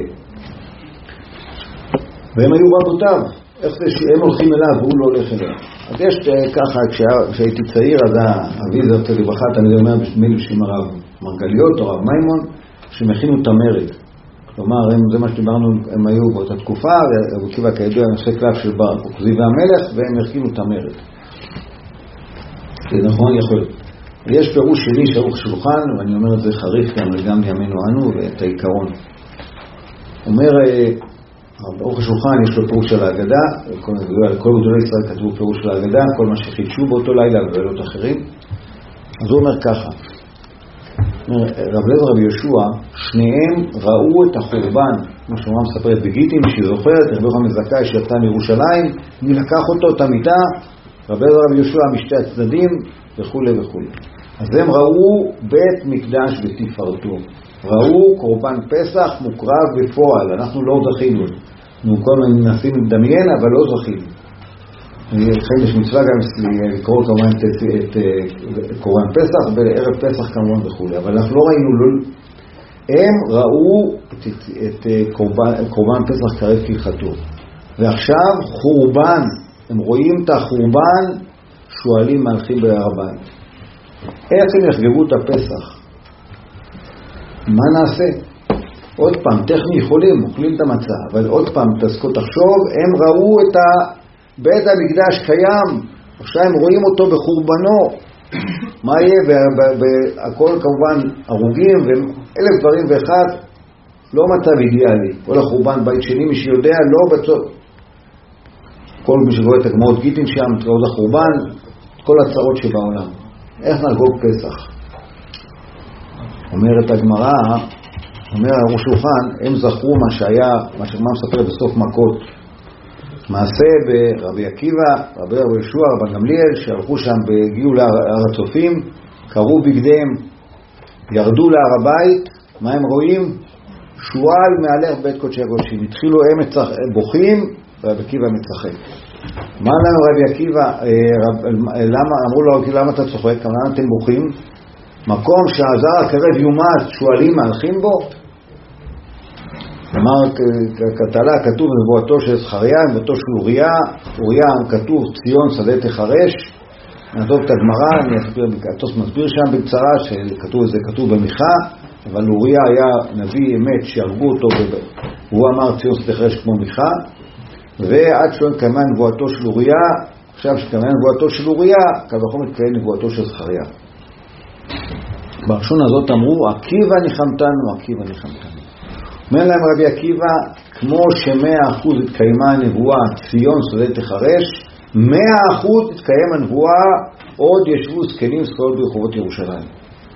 והם היו רבותיו. איך זה שהם הולכים אליו והוא לא הולך אליו? אז יש ככה, כשהייתי צעיר, אז אבי זרצה לברכה, אני אומר בשמיל בשם הרב מרגליות או רב מימון, שמכינו את המרד. כלומר, זה מה שדיברנו, הם היו באותה תקופה, רבי עקיבא כידוע נושא קלף של בר כוכבי והמלך, והם הכינו את המרד. זה נכון, יכול להיות. יש פירוש שני שערוך שולחן, ואני אומר את זה חריף גם לימינו אנו, ואת העיקרון. אומר, ערוך השולחן יש לו פירוש של ההגדה, כל גדולי ישראל כתבו פירוש של ההגדה, כל מה שחידשו באותו לילה ובלילות אחרים. אז הוא אומר ככה, רב אליעזר רבי יהושע, שניהם ראו את החורבן, כמו שאומרה מספרת בגיטין, שהיא זוכרת, רבי יוחנן בן זכאי שיצא מירושלים, מי לקח אותו את המיטה, רב אליעזר רבי יהושע משתי הצדדים וכו' וכו'. אז הם ראו בית מקדש בתפארתו, ראו קורבן פסח מוקרב בפועל, אנחנו לא זכינו, אנחנו כל הזמן מנסים לדמיין אבל לא זכינו. יש מצווה גם לקרוא כמובן את קורבן פסח בערב פסח כמובן וכו', אבל אנחנו לא ראינו, הם ראו את קורבן פסח קרב כהלכתו, ועכשיו חורבן, הם רואים את החורבן, שואלים מהלכים בהר הבית, איך הם יחגגו את הפסח? מה נעשה? עוד פעם, טכני יכולים, אוכלים את המצה, אבל עוד פעם, תחשוב, הם ראו את בית המקדש קיים, עכשיו הם רואים אותו בחורבנו, מה יהיה? והכל כמובן הרוגים ואלף דברים ואחד, לא מצב אידיאלי, כל החורבן בית שני, מי שיודע, לא בצור, כל מי שרואה את הגמרות גיטין שם, תראו את החורבן, כל הצרות שבעולם, איך נרגוג פסח? אומרת הגמרא, אומר ערוך שולחן, הם זכרו מה שהיה, מה שגמרא מספר בסוף מכות, מעשה ברבי עקיבא, רבי יהושע, רבי גמליאל, שהלכו שם והגיעו להר הצופים, קראו בגדיהם, ירדו להר הבית, מה הם רואים? שועל מעלך בית קודשי הקודשים. התחילו הם בוכים, ורבי עקיבא מצחק. מה לנו רבי עקיבא, אמרו לו, למה אתה צוחק? למה אתם בוכים? מקום שהזר הקרב יומד, שועלים מהלכים בו? אמר כתלה, כתוב בנבואתו של זכריה, בנבואתו של אוריה, אוריה כתוב ציון שדה תחרש, נעזוב את הגמרא, אני מסביר שם בקצרה, כתוב במיכה, אבל אוריה היה נביא אמת שהרגו אותו, הוא אמר ציון שדה תחרש כמו מיכה, ועד שלא קיימה נבואתו של אוריה, עכשיו שקיימה נבואתו של אוריה, כבכל מתקיים נבואתו של זכריה. בראשון הזאת אמרו, עקיבא ניחמתנו, עקיבא ניחמתנו. אומר להם רבי עקיבא, כמו ש100% התקיימה הנבואה, ציון שדה תחרש, 100% התקיים הנבואה, עוד ישבו זקנים זקנות ברחובות ירושלים.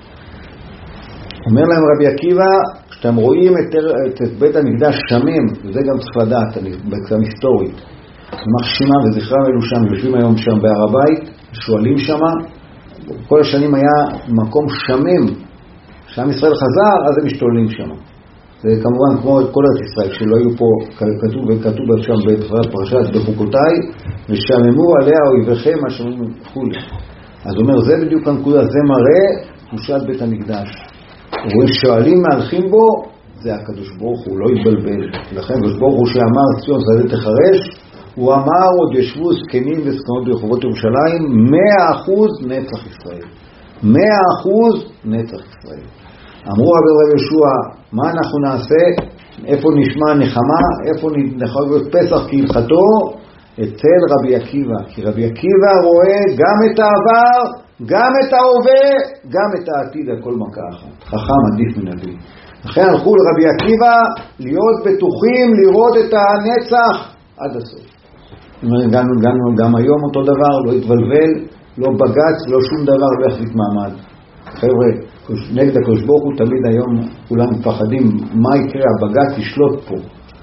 אומר להם רבי עקיבא, כשאתם רואים את בית המקדש שמם, וזה גם צריך לדעת, בקצם היסטורית, יימח שמם וזכרם אלו שם, יושבים היום שם בהר הבית, שואלים שם, כל השנים היה מקום שמם, כשעם ישראל חזר, אז הם משתוללים שם. זה כמובן כמו כל ארץ ישראל, כשלא היו פה, כתוב שם בפרשת בחוקותיי, ושממו עליה אויביכם השומעים וכו'. אז הוא אומר, זה בדיוק הנקודה, זה מראה קדושת בית המקדש. ושואלים מהלכים בו, זה הקדוש ברוך הוא, לא יתבלבל. לכן הקדוש ברוך הוא שאמר ציון שדה תחרש, הוא אמר עוד ישבו זקנים וזקנות ברחובות ירושלים, 100% נצח ישראל. 100% נצח ישראל. אמרו רבי יהושע, מה אנחנו נעשה? איפה נשמע נחמה? איפה נחגוג פסח כהלכתו? אצל רבי עקיבא. כי רבי עקיבא רואה גם את העבר, גם את ההווה, גם את העתיד, הכל מכה אחת. חכם עדיף מן נביא. לכן הלכו לרבי עקיבא להיות בטוחים, לראות את הנצח עד הסוף. גם היום אותו דבר, לא יתבלבל, לא בגץ, לא שום דבר, לא יחזיק מעמד. חבר'ה, נגד הקדוש ברוך הוא תמיד היום כולם מפחדים מה יקרה, הבג"ץ ישלוט פה.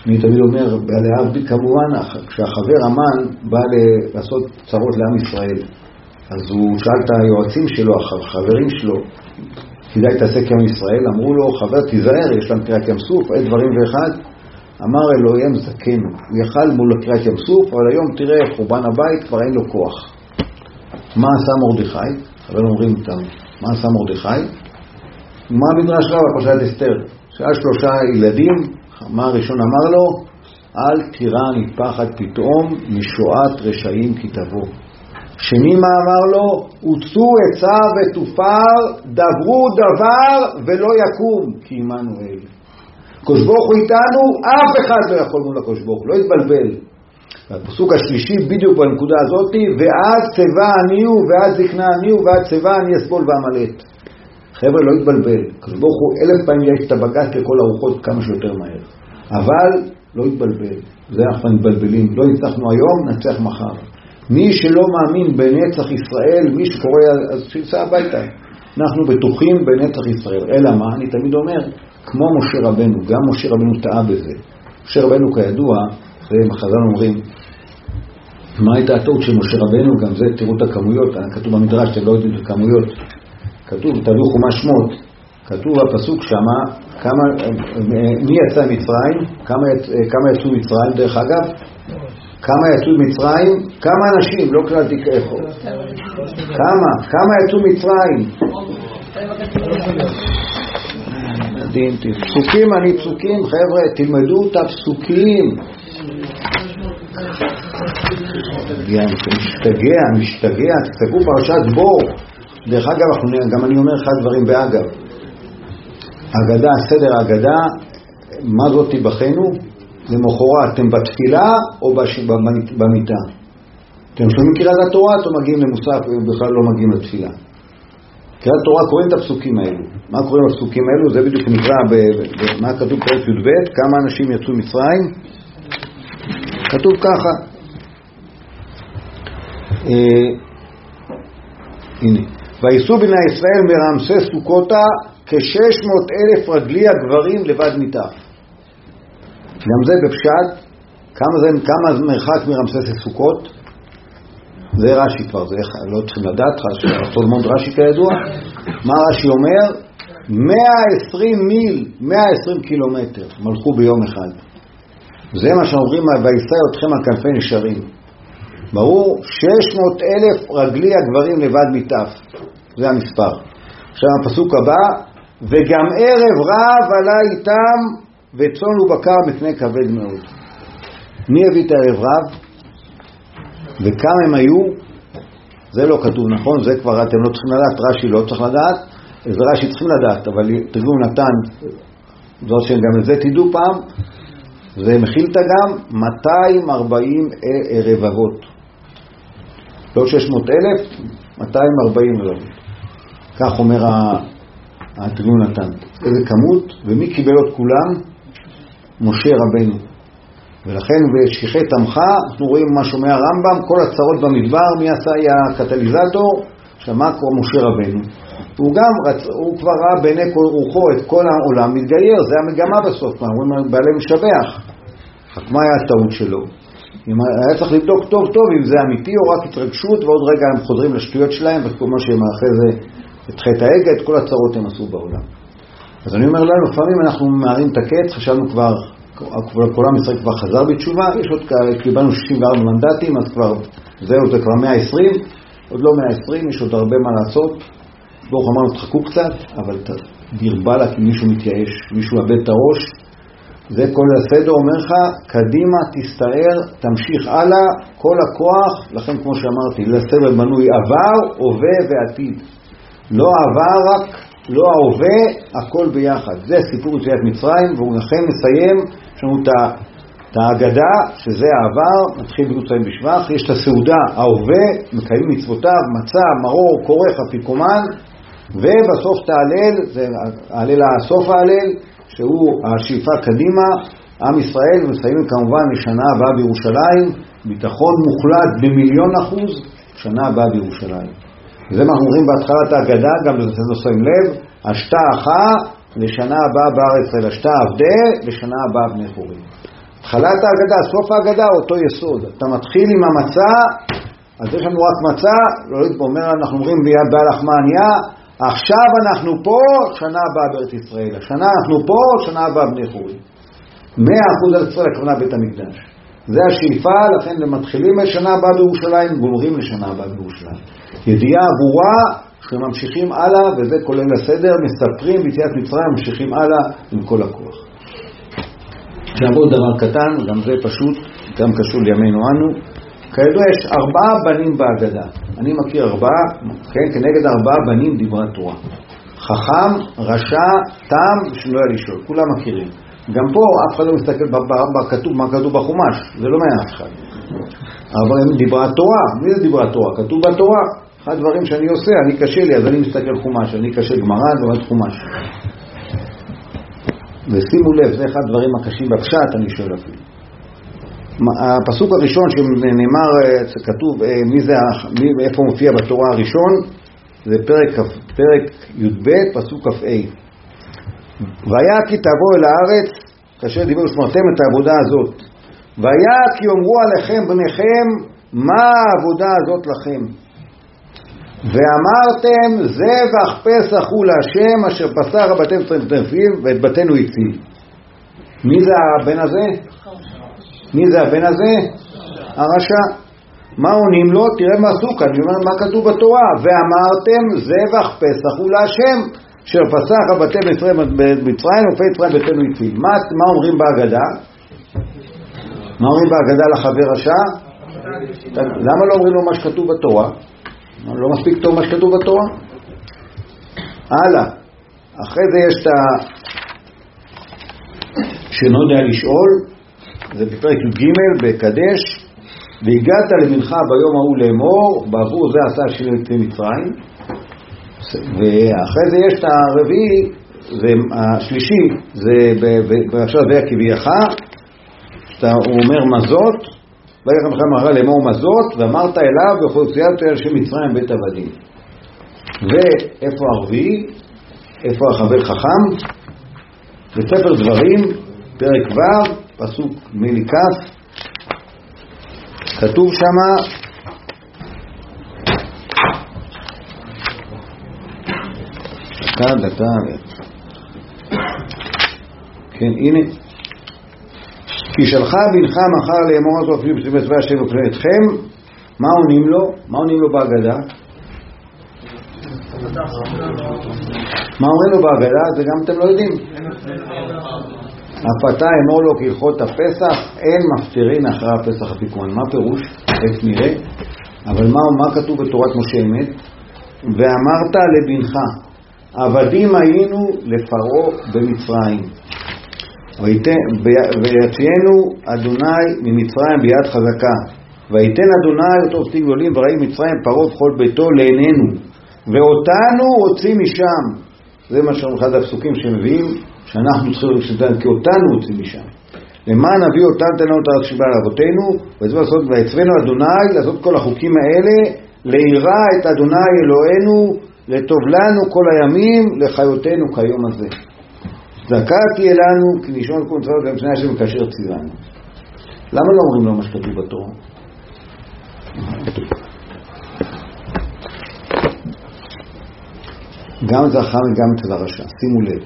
אני תמיד אומר, להבדיל כמובן, כשהחבר המן בא לעשות צרות לעם ישראל, אז הוא שאל את היועצים שלו, החברים שלו, כדאי תעשה כעם ישראל, אמרו לו, חבר תיזהר, יש להם קריאת ים סוף, אין דברים ואחד, אמר אלוהים זקנו, הוא יכל מול קריאת ים סוף, אבל היום תראה, חורבן הבית כבר אין לו כוח. מה עשה מרדכי? חברים אומרים אותם, מה עשה מרדכי? מה מדרש רבה, פרשת אסתר? שהיה 3 ילדים, מה הראשון אמר לו? אל תירא מפחד פתאום משואת רשעים כי תבוא. שני מה אמר לו? הוצאו עצה ותופר, דברו דבר ולא יקום, כי עמנו אל. הקדוש ברוך הוא איתנו, אף אחד לא יכול מול הקדוש ברוך הוא, לא יתבלבל. הפסוק השלישי בדיוק בנקודה הזאת, ואז צבא עניהו ואז זקנה עניהו ואז צבא עני אסבול ועמלט. חבר'ה, לא יתבלבל. הקדוש ברוך הוא 1000 פעמים יש את הבג"ץ לכל הרוחות כמה שיותר מהר. אבל לא יתבלבל. זה אנחנו מתבלבלים. לא הצלחנו היום, נצליח מחר. מי שלא מאמין בנצח ישראל, מי שקורא, אז שיצא הביתה. אנחנו בטוחים בנצח ישראל. אלא מה? אני תמיד אומר, כמו משה רבנו, גם משה רבנו טעה בזה. משה רבנו כידוע, חז"ל אומרים, מה הייתה הטעות של משה רבנו? גם זה, תראו את הכמויות, כתוב במדרש, אתם לא יודעים את הכמויות. כתוב, תביאו חומש שמות, כתוב בפסוק שמה, מי יצא מצרים? כמה יצאו מצרים דרך אגב? כמה יצאו מצרים? כמה אנשים? לא כלל תיק איפה. כמה יצאו מצרים? פסוקים, פסוקים, חבר'ה, תלמדו את הפסוקים. משתגע, תכתבו פרשת בור. דרך אגב, גם אני אומר אחד דברים באגב. אגדה, סדר האגדה, מה זאת תיבחנו? למחרת, אתם בתפילה או במיטה? אתם שומעים קריאת התורה, אתם מגיעים למוסף ובכלל לא מגיעים לתפילה. קריאת התורה קוראים את הפסוקים האלו. מה קוראים הפסוקים האלו? זה בדיוק נקרא, מה כתוב פרק י"ב? כמה אנשים יצאו מצרים? כתוב ככה. הנה. ויסעו בני ישראל מרמסס סוכותה 600,000 רגלי הגברים לבד מטף. גם זה בפשט. כמה מרחק מרמסס סוכות? זה רש"י כבר, זה לא צריכים לדעת, סולמון רש"י כידוע. מה רש"י אומר? 120 מיל, 120 קילומטר מלכו ביום אחד. זה מה שאומרים, וישא אתכם על כנפי נשרים. ברור, 600,000 רגלי הגברים לבד מטף. זה המספר. עכשיו הפסוק הבא, וגם ערב רב עלה איתם וצאן ובקר מקנה כבד מאוד. מי הביא את הערב רב? וכמה הם היו? זה לא כתוב, נכון? זה כבר אתם לא צריכים לדעת, רש"י לא צריך לדעת, זה רש"י צריכים לדעת, אבל תראו נתן, זאת שגם את זה תדעו פעם, זה מכיל גם 240 רבבות. לא 600,000, 240 רבבות. כך אומר התרגום נתן. איזה כמות, ומי קיבל את כולם? משה רבנו. ולכן בשכחי תמחה, אנחנו רואים מה שאומר הרמב"ם, כל הצרות במדבר, מי עשה הקטליזטור? שמה כבר משה רבנו. הוא כבר ראה בעיני רוחו את כל העולם מתגייר, זה המגמה בסוף, מה אומרים בעלי משבח. רק מה היה הטעות שלו? היה צריך לבדוק טוב טוב אם זה אמיתי או רק התרגשות, ועוד רגע הם חוזרים לשטויות שלהם, וכל מה שהם אחרי זה, את חטא העגל, את כל הצרות הם עשו בעולם. אז אני אומר לנו, לפעמים אנחנו מערים את הקץ, חשבנו כבר, כל עם ישראל כבר חזר בתשובה, יש עוד, קיבלנו 64 מנדטים, אז כבר, זהו, זה כבר 120, עוד לא 120, יש עוד הרבה מה לעשות. ברוך אמרנו, תחכו קצת, אבל דרבה לה כי מישהו מתייאש, מישהו אבד את הראש. זה כל הסדר אומר לך, קדימה, תסתער, תמשיך הלאה, כל הכוח, לכן כמו שאמרתי, לסדר בנוי עבר, הווה ועתיד. לא עבר רק, לא ההווה, הכל ביחד. זה סיפור יציאת מצרים, והוא לכן מסיים, יש לנו את ההגדה, שזה העבר, מתחיל בגוצאים בשבח, יש את הסעודה, ההווה, מקיים מצוותיו, מצה, מרור, כורך, אפיקומן, ובסוף תעלל, זה העלל הסוף העלל, שהוא השאיפה קדימה, עם ישראל, מסיימים כמובן לשנה הבאה בירושלים, ביטחון מוחלט ב1,000,000%, שנה הבאה בירושלים. זה מה אנחנו אומרים בהתחלת ההגדה, גם לזה לא שמים לב, השתה אחת לשנה הבאה בארץ ישראל, השתה עבדה לשנה הבאה בני חורים. התחלת ההגדה, סוף ההגדה, אותו יסוד. אתה מתחיל עם המצה, אז יש לנו רק מצה, לא אומר, אנחנו אומרים בהלחמניה, עכשיו אנחנו פה, שנה הבאה בארץ ישראל. השנה אנחנו פה, שנה הבאה בני חורין. 100% על ישראל הכוונה בית המקדש. זה השאיפה, לכן מתחילים לשנה הבאה בירושלים, גומרים לשנה הבאה בירושלים. ידיעה ברורה שממשיכים הלאה, וזה כולל הסדר, מספרים ביציאת מצרים, ממשיכים הלאה עם כל הכוח. שעבור דבר קטן, גם זה פשוט, גם קשור לימינו אנו. כידוע יש 4 בנים בהגדה. אני מכיר 4, כן, כנגד 4 בנים דיברה תורה. חכם, רשע, תם ושלא היה לשאול. כולם מכירים. גם פה אף אחד לא מסתכל בכתוב, מה כתוב בחומש. זה לא מאף אחד. אבל דיברה תורה. מי זה דיברה תורה? כתוב בתורה. אחד הדברים שאני עושה, אני קשה לי, אז אני מסתכל חומש. אני קשה גמרא, דברת חומש. ושימו לב, זה אחד הדברים הקשים בפשט, אני שואל אפילו. הפסוק הראשון שנאמר, כתוב, איפה מופיע בתורה הראשון, זה פרק י"ב, פסוק כ"ה. והיה כי תבוא אל הארץ, כאשר דיבר ושמרתם את העבודה הזאת. והיה כי יאמרו עליכם בניכם, מה העבודה הזאת לכם? ואמרתם, זבח פסח הוא להשם, אשר פסח רבתם טרפים, ואת בתינו הציל. מי זה הבן הזה? מי זה הבן הזה? הרשע. מה עונים לו? תראה מה עשו כאן, אני אומר מה כתוב בתורה. ואמרתם, זבח פסח הוא להשם, אשר פסח רבתם ישראל במצרים, ופי ישראל בתינו הציל. מה אומרים בהגדה? מה אומרים בהגדה לחבר רשע? למה לא אומרים לו מה שכתוב בתורה? לא מספיק טוב מה שכתוב בתורה? הלאה. אחרי זה יש את שאינו יודע לשאול, זה בפרק י"ג בקדש, והגעת למנחה ביום ההוא לאמור, בעבור זה עשה השם את מצרים. ואחרי זה יש את הרביעי, השלישי, זה עכשיו ויקביעך, הוא אומר מזות, ויקם לכם אחרי לאמור מזות, ואמרת אליו בחוציות אל שם מצרים בית עבדים. ואיפה הרביעי? איפה החבר חכם? בספר דברים, פרק ו', פסוק מליקף, כתוב שמה, דקה, כן, הנה, כי שלחה בנך מחר לאמור אותו אפילו בצבא השם וקרא אתכם. מה עונים לו? מה עונים לו בהגדה? מה אומרים לו בהגדה? זה גם אתם לא יודעים. הפתה אמור לו כהלכות הפסח, אין מפטירין אחרי הפסח הפיקון. מה פירוש? איך נראה? אבל מה כתוב בתורת משה אמת? ואמרת לבנך, עבדים היינו לפרעה במצרים, ויצאנו אדוני ממצרים ביד חזקה, ויתן אדוני אותו שתי גדולים ורעים מצרים פרעה וכל ביתו לעינינו, ואותנו הוציא משם. זה מה שאחד הפסוקים שמביאים, שאנחנו צריכים לשתן כי אותנו הוציא משם. למען נביא אותנו תנו את הארץ שבה לאבותינו, ויצוונו אדוני לעשות כל החוקים האלה, לירא את אדוני אלוהינו, לטוב לנו כל הימים, לחיותנו כיום הזה. צדקה תהיה לנו, כי נשמור כל מצוות לפני השם וכאשר ציוונו. למה לא אומרים לו מה שכתוב בתורה? גם אצל החכם וגם אצל הרשע. שימו לב.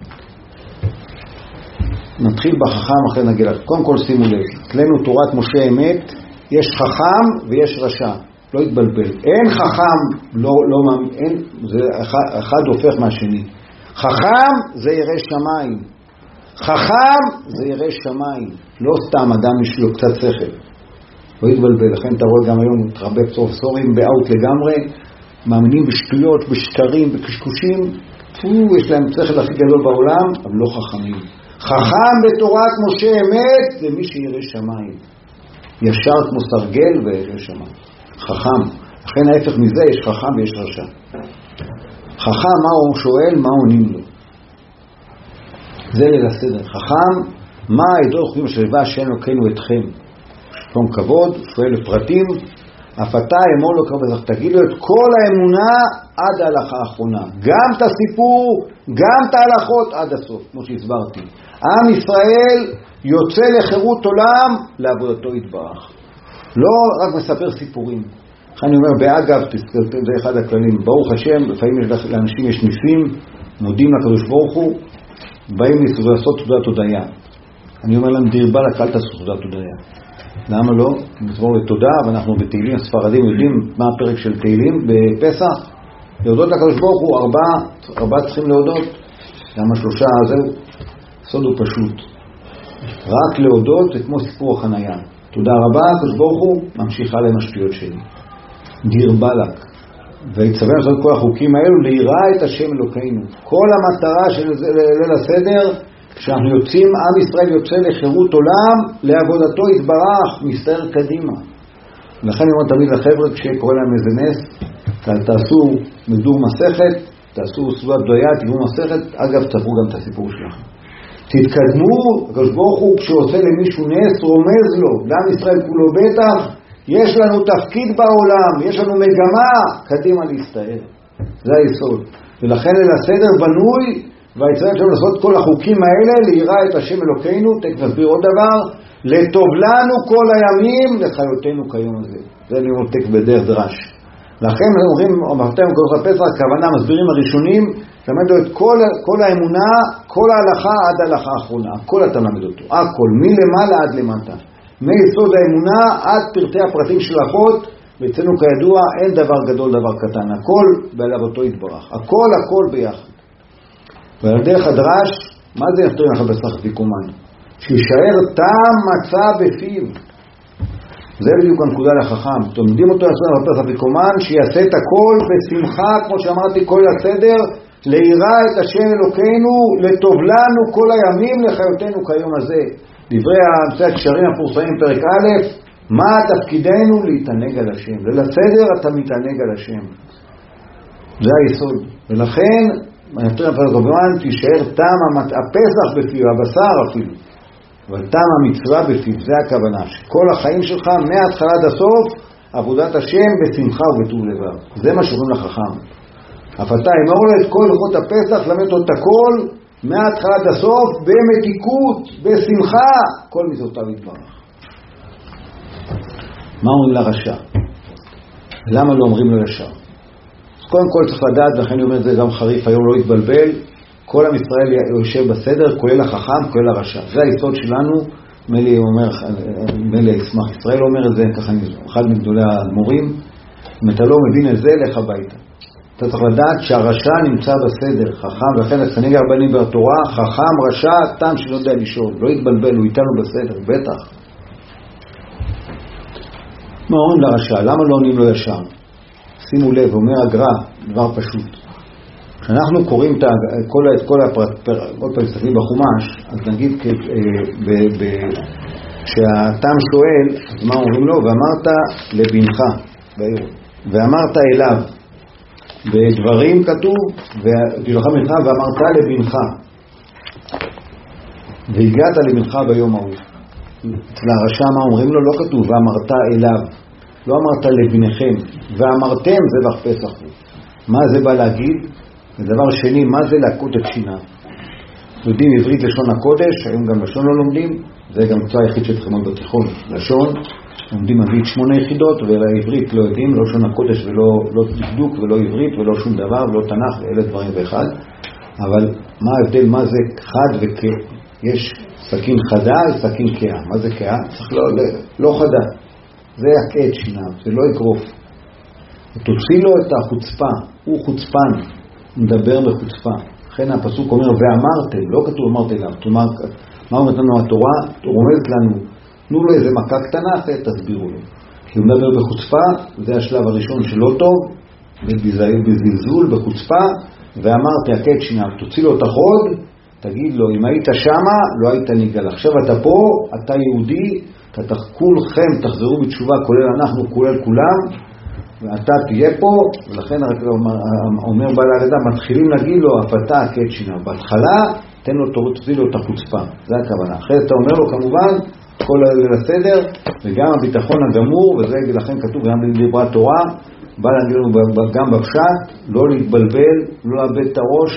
נתחיל בחכם אחרי נגיע. קודם כל שימו לב. אצלנו תורת משה אמת, יש חכם ויש רשע. לא יתבלבל. אין חכם, אין, זה אחד הופך מהשני. חכם זה ירא שמיים. חכם זה ירא שמיים. לא סתם אדם יש לו קצת שכל. לא יתבלבל. לכן אתה רואה גם היום מתרבה פרופסורים באוט לגמרי, מאמינים בשטויות, בשקרים, בקשקושים. יש להם שכל הכי גדול בעולם, אבל לא חכמים. חכם בתורת משה אמת זה מי שירא שמיים. ישר כמו סרגל וירא שמיים. חכם. לכן ההפך מזה יש חכם ויש רשע. חכם מה הוא שואל, מה עונים לו. זה לסדר. חכם, מה העדות חוקים שלווה השם אלוקינו אתכם. שום כבוד, שואל לפרטים, אף אתה אמור לו כבוד, תגיד לו את כל האמונה עד ההלכה האחרונה. גם את הסיפור גם את ההלכות עד הסוף, כמו שהסברתי. עם ישראל יוצא לחירות עולם לעבודתו יתברך. לא רק מספר סיפורים. אני אומר, באגב, זה אחד הכללים, ברוך השם, לפעמים לאנשים יש ניסים, מודים לקדוש ברוך הוא, באים לעשות תעודת הודיה. אני אומר להם, דיר באלק, אל תעשו תעודת הודיה. למה לא? נזמור לתודה, ואנחנו בתהילים הספרדים יודעים מה הפרק של תהילים בפסח. להודות לקדוש ברוך הוא, ארבעה צריכים להודות. למה שלושה? זהו. סוד הוא פשוט. רק להודות זה כמו סיפור החנייה. תודה רבה, הקדוש ברוך הוא, ממשיכה להם השטויות שלי. דיר באלק. ויצווה לעשות כל החוקים האלו, ליראה את השם אלוקינו. כל המטרה של ליל הסדר, כשאנחנו יוצאים, עם ישראל יוצא לחירות עולם, לעבודתו יתברך, מסתער קדימה. לכן אני אומר תמיד לחבר'ה, כשקורא להם איזה נס, תעשו מדור מסכת, תעשו סעודת הודיה, תראו מסכת, אגב תספרו גם את הסיפור שלכם. תתקדמו, הקדוש ברוך הוא כשעושה למישהו נס, רומז לו, לעם ישראל כולו בטח, יש לנו תפקיד בעולם, יש לנו מגמה, קדימה להסתער. זה היסוד. ולכן ליל הסדר בנוי, ויצווה עכשיו לעשות כל החוקים האלה, ליראה את השם אלוקינו, תכף נסביר עוד דבר, לטוב לנו כל הימים, לחיותנו כיום הזה. זה לימוד בדרך דרש. לכן אומרים, אמרתם כל הפסח, הכוונה, מסבירים הראשונים, תלמד לו את כל האמונה, כל ההלכה עד ההלכה האחרונה. הכל אתה מלמד אותו, הכל, מלמעלה עד למטה. מיסוד האמונה עד פרטי הפרטים של האחות, ואצלנו כידוע אין דבר גדול, דבר קטן. הכל בעלבתו יתברך. הכל ביחד. ועל דרך הדרש, מה זה יפטרים לך בסך אפיקומן? שישאר טעם מצא בפיו. זה בדיוק הנקודה לחכם. תומדים אותו לעשות בסך אפיקומן, שיעשה את הכל בשמחה, כמו שאמרתי, כל הסדר, ליראה את השם אלוקינו, לטוב לנו כל הימים, לחיותנו כיום הזה. דברי המצא הקשרים הפורסמים פרק א', מה תפקידנו? להתענג על השם. לסדר אתה מתענג על השם. זה היסוד. ולכן, מנפטרים הפרקומן, תישאר טעם הפסח בפיו, הבשר אפילו. אבל טעם המצווה בפיו, זה הכוונה. שכל החיים שלך, מההתחלה עד הסוף, עבודת השם בשמחה ובטוב לבב. זה מה שאומרים לחכם. אף אתה אמור לו את כל הלכות הפסח, למד אותו את הכל, מההתחלה עד הסוף, במתיקות, בשמחה, כל מצוותיו יתברך. מה אומרים לרשע? למה לא אומרים לו ישר? קודם כל צריך לדעת, וכן אני אומר את זה גם חריף, היום לא יתבלבל, כל עם ישראל יושב בסדר, כולל החכם, כולל הרשע. זה היסוד שלנו, מלי ישמח ישראל אומר את זה, ככה אחד מגדולי המורים, אם אתה לא מבין את זה, לך הביתה. אתה צריך לדעת שהרשע נמצא בסדר, חכם, ולכן הסנהדרין הרבני בתורה, חכם, רשע, תם שלא יודע לשאול, לא יתבלבל, הוא איתנו בסדר, בטח. מה אומרים לרשע? למה לא עונים לו ישר? שימו לב, אומר הגר"א, דבר פשוט. כשאנחנו קוראים את כל הפרקים בחומש, אז נגיד כשהתם שואל, אז מה אומרים לו? ואמרת לבנך, ואמרת אליו. בדברים כתוב, ותלכה בנך ואמרת לבנך. והגעת לבנך ביום ההוא. אצל הרשע מה אומרים לו? לא כתוב, ואמרת אליו. לא אמרת לבניכם, ואמרתם זה בפסח. מה זה בא להגיד? ודבר שני, מה זה להכות את שיניו? יודעים עברית לשון הקודש, היום גם לשון לא לומדים, זה גם קצוע היחיד שצריכים ללמוד בתיכון, לשון, לומדים עברית 8 יחידות, ולעברית לא יודעים, לא לשון הקודש ולא דקדוק ולא עברית ולא שום דבר, ולא תנ"ך, אלה דברים באחד. אבל מה ההבדל, מה זה חד וכא? יש סכין חדה וסכין כאה. מה זה כאה? צריך לא חדה. זה יקה את שיניו, זה לא יקרוף. תוציא לו את החוצפה, הוא חוצפן, מדבר בחוצפה. לכן הפסוק אומר, ואמרתם, לא כתוב אמרת אליו. כלומר, מה אומרת לנו התורה? אומרת לנו, תנו לו איזה מכה קטנה, תסבירו לו. כי הוא מדבר בחוצפה, זה השלב הראשון שלא טוב, בזלזול, בחוצפה, ואמרתי, יקה את שיניו, תוציא לו את החוד, תגיד לו, אם היית שמה, לא היית נגאל. עכשיו אתה פה, אתה יהודי, כולכם תחזרו בתשובה, כולל אנחנו, כולל כולם, ואתה תהיה פה, ולכן אומר בעל ההגדה, מתחילים להגיד לו, הפתה הקט שיניו. בהתחלה, תן לו תוציא לו את החוצפה. זה הכוונה. אחרי אתה אומר לו, כמובן, כל הסדר, וגם הביטחון הגמור, וזה לכן כתוב גם בדברי התורה, בא להגיד לנו גם בפשט, לא להתבלבל, לא לאבד את הראש,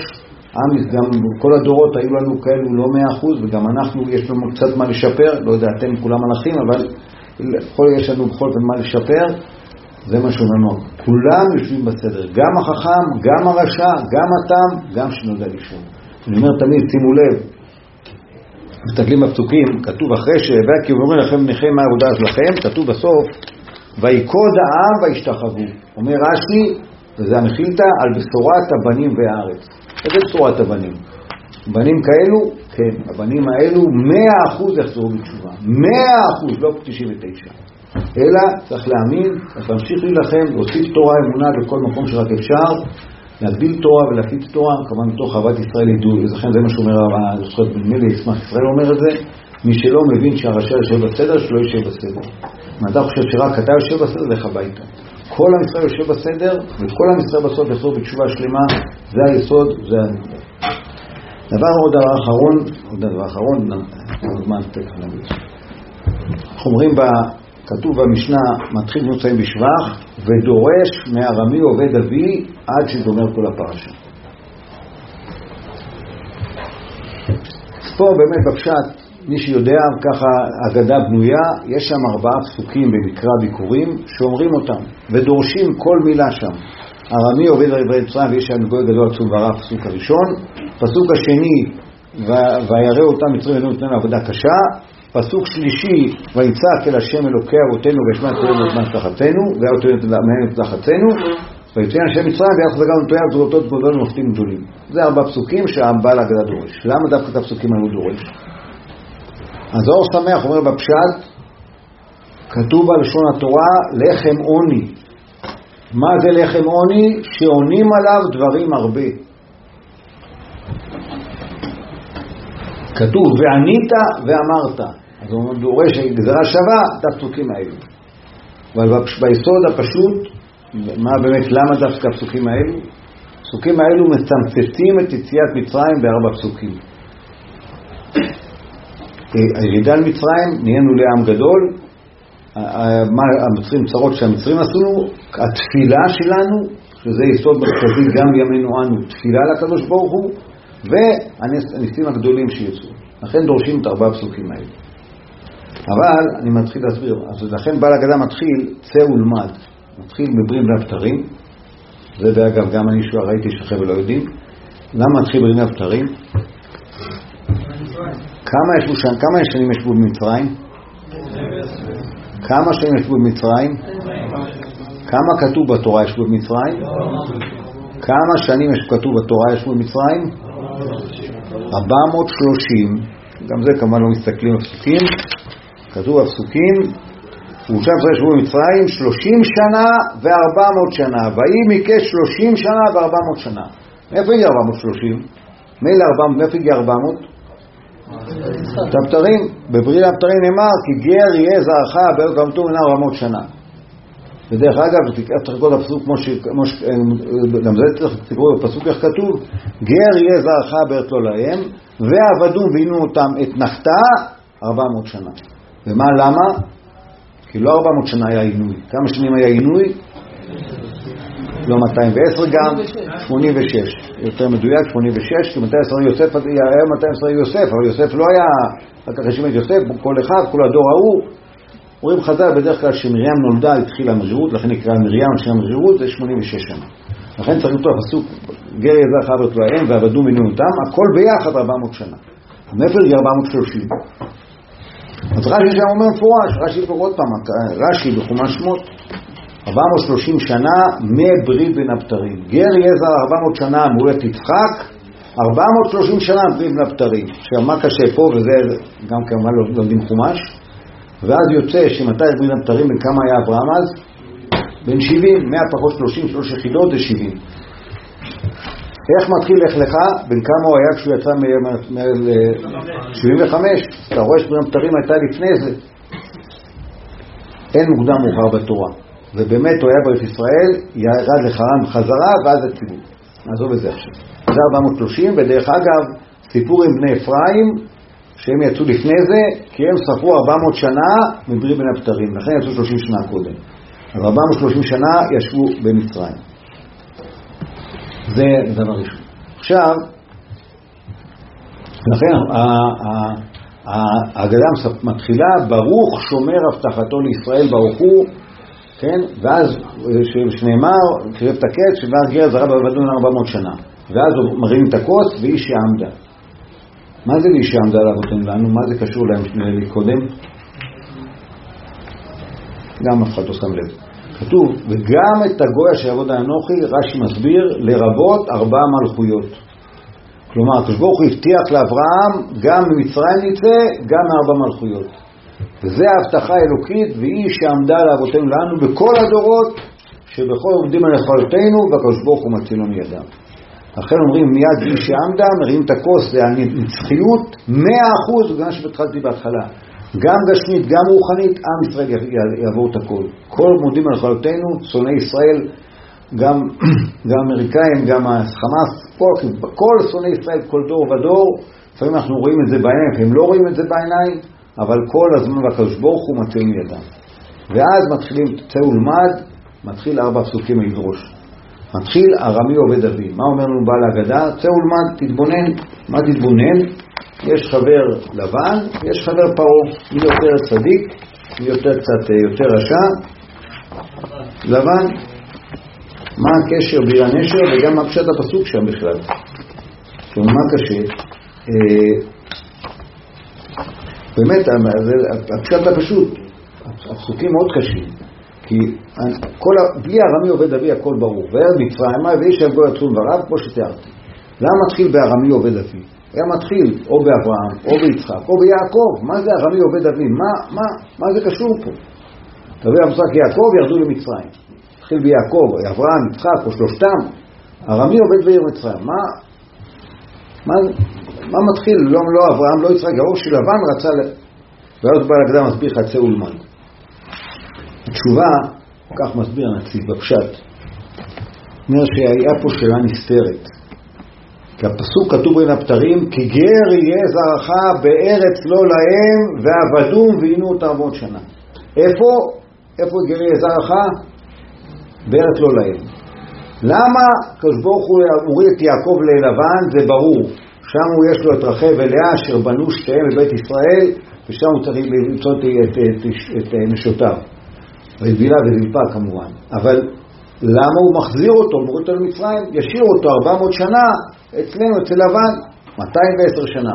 גם כל הדורות היו לנו כאלו לא 100%, וגם אנחנו יש לנו קצת מה לשפר, לא יודע, אתם כולם מלאכים, אבל יש לנו בכל זאת מה לשפר. זה מה שאומרנו, כולם יושבים בסדר, גם החכם, גם הרשע, גם התם, גם שנודע לישון. אני אומר תמיד, שימו לב, מסתכלים בפסוקים, כתוב אחרי שהבא כי אומרים לכם בניכם מה העבודה שלכם, כתוב בסוף, ויקוד העם וישתחוו. אומר רש"י, וזה המחילתא, על בשורת הבנים והארץ. איזה בשורת הבנים? בנים כאלו, כן, הבנים האלו 100% יחזרו בתשובה. 100%, לא 99. אלא צריך להאמין, צריך להמשיך להילחם, להוסיף תורה, אמונה בכל מקום שרק אפשר, להגדיל תורה ולהפיץ תורה, כמובן מתוך אהבת ישראל ידעו, לכן זה מה שאומר הזכות בן מילי, ישמח ישראל אומר את זה, מי שלא מבין שהרשע יושב בסדר, שלא יושב בסדר. אם אתה חושב שרק אתה יושב בסדר, לך הביתה. כל עם ישראל יושב בסדר, וכל עם ישראל בסוף יחזור בתשובה שלמה, זה היסוד, זה עוד דבר אחרון, אנחנו אומרים כתוב במשנה, מתחיל מוצאים בשבח, ודורש מארמי עובד אבי עד שגומר כל הפרשה. אז פה באמת בפשט, מי שיודע, ככה אגדה בנויה, יש שם 4 פסוקים במקרא ביקורים שאומרים אותם, ודורשים כל מילה שם. ארמי עובד אבי מצרים, ויש שם גוי גדול עצום ורב, פסוק הראשון. פסוק השני, וירא אותם מצרים ונתנו נתנו עבודה קשה. פסוק שלישי, ויצעק אל השם אלוקי אבותינו וישמע את קולנו את מנצחתנו והיה אותנו את מנצחתנו ויציין השם מצרים ויחז גם נטויה זרותות גדולות ומופתים גדולים. זה 4 פסוקים שהבעל ההגדה דורש. למה דווקא את הפסוקים האלו דורש? אז האור שמח אומר בפשט, כתוב בלשון התורה לחם עוני. מה זה לחם עוני? שעונים עליו דברים הרבה. כתוב וענית ואמרת. אז הוא דורש גזרה שווה את הפסוקים האלו. אבל ביסוד הפשוט, מה באמת, למה דווקא הפסוקים האלו? הפסוקים האלו מצמצתים את יציאת מצרים ב4 פסוקים. הירידה למצרים, נהיינו לעם גדול, המצרים צרות שהמצרים עשו, התפילה שלנו, שזה יסוד מרכזי גם בימינו אנו, תפילה לקדוש ברוך הוא, והניסים הגדולים שיצאו. לכן דורשים את 4 הפסוקים האלה. אבל אני מתחיל להסביר, אז לכן בעל ההגדה מתחיל צא ולמד, מתחיל בברית בין הבתרים, זה באגב גם אני ראיתי שחבר'ה לא יודעים, למה מתחיל בברית בין הבתרים? כמה שנים ישבו במצרים? כמה שנים ישבו במצרים? כמה כתוב בתורה ישבו במצרים? כמה שנים כתוב בתורה ישבו במצרים? 430. גם זה כמובן לא מסתכלים בפסוקים. כתוב בפסוקים, ושם ישבו במצרים 30 שנה ו400 שנה. ויהי מקץ 30 שנה ו400 שנה. מאיפה הגיע 430? מאיפה הגיע 400? את הבתרים. בברית הבתרים נאמר, כי גר יהיה זרעך בארץ גמתו מנה 400 שנה. ודרך אגב, צריך לקרוא את הפסוק, גם זה צריך לקרוא בפסוק איך כתוב, גר יהיה זרעך בארץ לא להם, ועבדו ועינו אותם את נחתה 400 שנה. ומה, למה? כי לא 400 שנה היה עינוי. כמה שנים היה עינוי? לא 210 גם, 86. יותר מדויק, 86, כי 210 יוסף, היה 210 יוסף, אבל יוסף לא היה, רק אחרי את יוסף, כל אחד, כל הדור ההוא, אומרים חז"ל בדרך כלל שמרים נולדה התחילה מרירות, לכן נקרא מרים התחילה מרירות, זה 86 שנה. לכן צריך לראות הפסוק, גר יהיה זרעך בארץ לא להם, ועבדו ועינו אותם, הכל ביחד 400 שנה. מאיפה הגיע 430? אז רש"י שם אומר מפורש, רש"י פה עוד פעם, רש"י בחומש שמות, 430 שנה מברית בין הבתרים. גר יהיה זרע 400 שנה מולדת יצחק, 430 שנה ברית בין הבתרים. עכשיו מה קשה פה, וזה גם כמובן לא יודעים חומש, ואז יוצא שמתי ברית הבתרים, בין כמה היה אברהם אז? בין 70, 100 פחות 30, 3 יחידות זה 70. איך מתחיל לך? בין כמה הוא היה כשהוא יצא מ-75? אתה רואה שברית הבתרים הייתה לפני זה. אין מוקדם מאוחר בתורה. ובאמת הוא היה בארץ ישראל, ירד לחרן חזרה, ואז הציבור. נעזוב את זה עכשיו. זה 430, ודרך אגב, סיפור עם בני אפרים, שהם יצאו לפני זה, כי הם ספרו 400 שנה מברית בין הבתרים. לכן יצאו 30 שנה קודם. אז 430 שנה ישבו במצרים. זה דבר ראשון. עכשיו, לכן ההגדה מתחילה ברוך שומר הבטחתו לישראל ברוך הוא, כן? ואז שנאמר קרב את הקץ ואז גר זרה בבדון 400 שנה, ואז מרים את הכוס ואיש שעמדה. מה זה ואיש שעמדה לאבותינו לנו? מה זה קשור להם קודם? גם אף אחד לא שם לב. כתוב וגם את הגוי אשר יעבוד אנוכי, רש"י מסביר, לרבות 4 מלכויות. כלומר הקדוש ברוך הוא הבטיח לאברהם גם ממצרים נצא, גם מ4 מלכויות. וזה ההבטחה האלוקית, והיא שעמדה לאבותינו לנו בכל הדורות, שבכל עומדים על יכולתנו והקדוש ברוך הוא מצילנו מידם. לכן אומרים מיד היא שעמדה, מרים את הכוס, זה הנצחיות 100%, וגם שהתחלתי בהתחלה, גם גשמית, גם רוחנית, עם ישראל יעבור את הכל. כל עומדים על יכולתנו, שונאי ישראל, גם אמריקאים, גם החמאס, כל שונאי ישראל, כל דור ודור, לפעמים אנחנו רואים את זה בעיניים, הם לא רואים את זה בעיניים, אבל כל הזמן והקדוש ברוך הוא מציל מידם. ואז מתחילים, צא ולמד, מתחיל 4 פסוקים לדרוש. מתחיל ארמי עובד אבי. מה אומר לנו בעל ההגדה? צא ולמד, תתבונן. מה תתבונן? יש חבר לבן, יש חבר פרעה. מי יותר צדיק, מי יותר קצת יותר רשע? לבן. מה הקשר ביר הנשר וגם מה פשט הפסוק שם בכלל? מה קשה? באמת, הפשט הפשוט, הפסוקים מאוד קשים, כי בלי ארמי עובד אבי הכל ברור, ועד מצרים, ואיש הגוי יתחול ברב, כמו שתיארתי. למה מתחיל בארמי עובד אבי? היה מתחיל או באברהם, או ביצחק, או ביעקב. מה זה ארמי עובד אבי? מה זה קשור פה? תביא המושג יעקב ירדו למצרים. מתחיל ביעקב, אברהם, יצחק, או שלושתם. ארמי עובד בעיר מצרים. מה מתחיל? לא אברהם, לא יצחק, הרוב של לבן רצה ואז בא להקדם מסביר חצה ולמד. התשובה, כך מסביר הנציב בפשט, אומר שהיה פה שאלה נסתרת. כי הפסוק כתוב בין הפטרים, כי גר יהיה זרעך בארץ לא להם ועבדום ועינו אותה 400 שנה. איפה גר יהיה זרעך? בארץ לא להם. למה הקדוש ברוך הוא הוריד את יעקב ללבן? זה ברור. שם הוא יש לו את רחל ולאה אשר בנו שתיהם בבית ישראל, ושם הוא צריך למצוא את נשותיו. רבילה וזלפה כמובן. אבל למה הוא מחזיר אותו, מוריד אותו למצרים? ישאיר אותו 400 שנה אצלנו, אצל לבן. 210 שנה.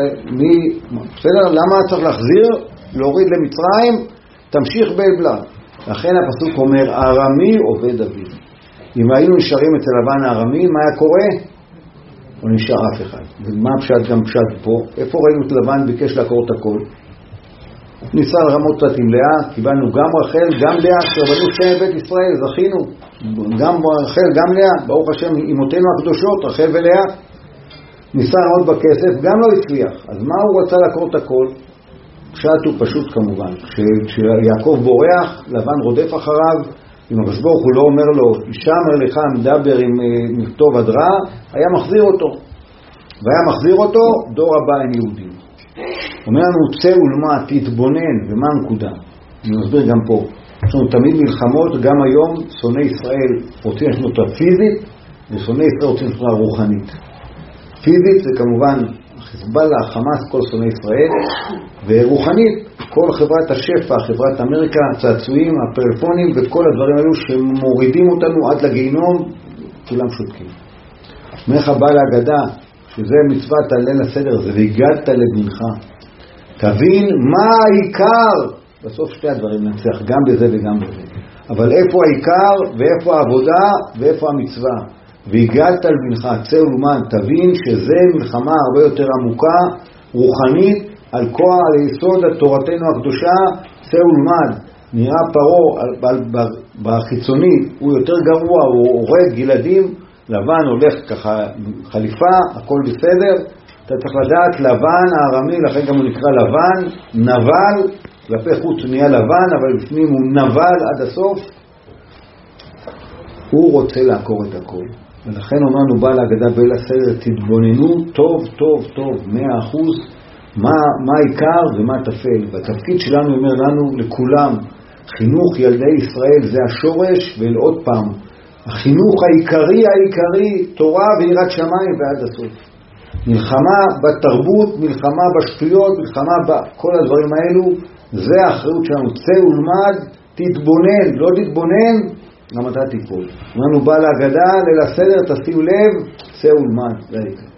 בסדר? למה צריך להחזיר? להוריד למצרים? תמשיך בעבלה. לכן הפסוק אומר, ארמי עובד אבי. אם היינו נשארים אצל לבן הארמי, מה היה קורה? לא נשאר אף אחד. ומה פשט גם פשט פה? איפה ראינו את לבן ביקש לעקור את הכל? ניסה לרמות קצת עם לאה, קיבלנו גם רחל, גם לאה, שרבנו שתיהם בבית ישראל, זכינו. גם רחל, גם לאה, ברוך השם, אמותינו הקדושות, רחל ולאה. ניסה לרמות בכסף, גם לא הצליח. אז מה הוא רצה לעקור את הכל? פשט הוא פשוט כמובן. כשיעקב בורח, לבן רודף אחריו, אם הקדוש ברוך הוא לא אומר לו, ישמר לך מדבר עם טוב עד רע, היה מחזיר אותו. והיה מחזיר אותו, דור הבא אין יהודים. אומר לנו, צא ולמד, תתבונן, ומה הנקודה? אני מסביר גם פה. יש לנו תמיד מלחמות, גם היום, שונאי ישראל רוצים לשנות אותה פיזית, ושונאי ישראל רוצים לשנות אותה רוחנית. פיזית זה כמובן חיזבאללה, חמאס, כל שונאי ישראל, ורוחנית, כל חברת השפע, חברת אמריקה, הצעצועים, הפלאפונים וכל הדברים האלו שמורידים אותנו עד לגיהינום, כולם שותקים. מלך הבא להגדה, שזה מצוות הליל הסדר, זה והגדת לבנך. תבין מה העיקר, בסוף שתי הדברים נצליח, גם בזה וגם בזה. אבל איפה העיקר ואיפה העבודה ואיפה המצווה. והגעת לבנך, צא ולמד, תבין שזה מלחמה הרבה יותר עמוקה, רוחנית, על כוח, על יסוד תורתנו הקדושה. צא ולמד. נראה פרעה בחיצוני, הוא יותר גרוע, הוא הורג ילדים, לבן הולך ככה חליפה, הכל בסדר. אתה צריך לדעת, לבן הארמי, לכן גם הוא נקרא לבן, נבל, כלפי חוץ נהיה לבן, אבל בפנים הוא נבל עד הסוף. הוא רוצה לעקור את הכל. ולכן אומרנו בא להגדה ואל הסדר, תתבוננו טוב טוב טוב, 100%, מה העיקר ומה תפל. והתפקיד שלנו אומר לנו, לכולם, חינוך ילדי ישראל זה השורש, ועוד פעם, החינוך העיקרי, תורה ויראת שמיים ועד הסוף. מלחמה בתרבות, מלחמה בשטויות, מלחמה בכל הדברים האלו, זה האחריות שלנו. צא ולמד, תתבונן, לא תתבונן, גם אתה תיפול. אמרנו בא להגדה, ליל הסדר, תשימו לב, צא ולמד, זה העיקר.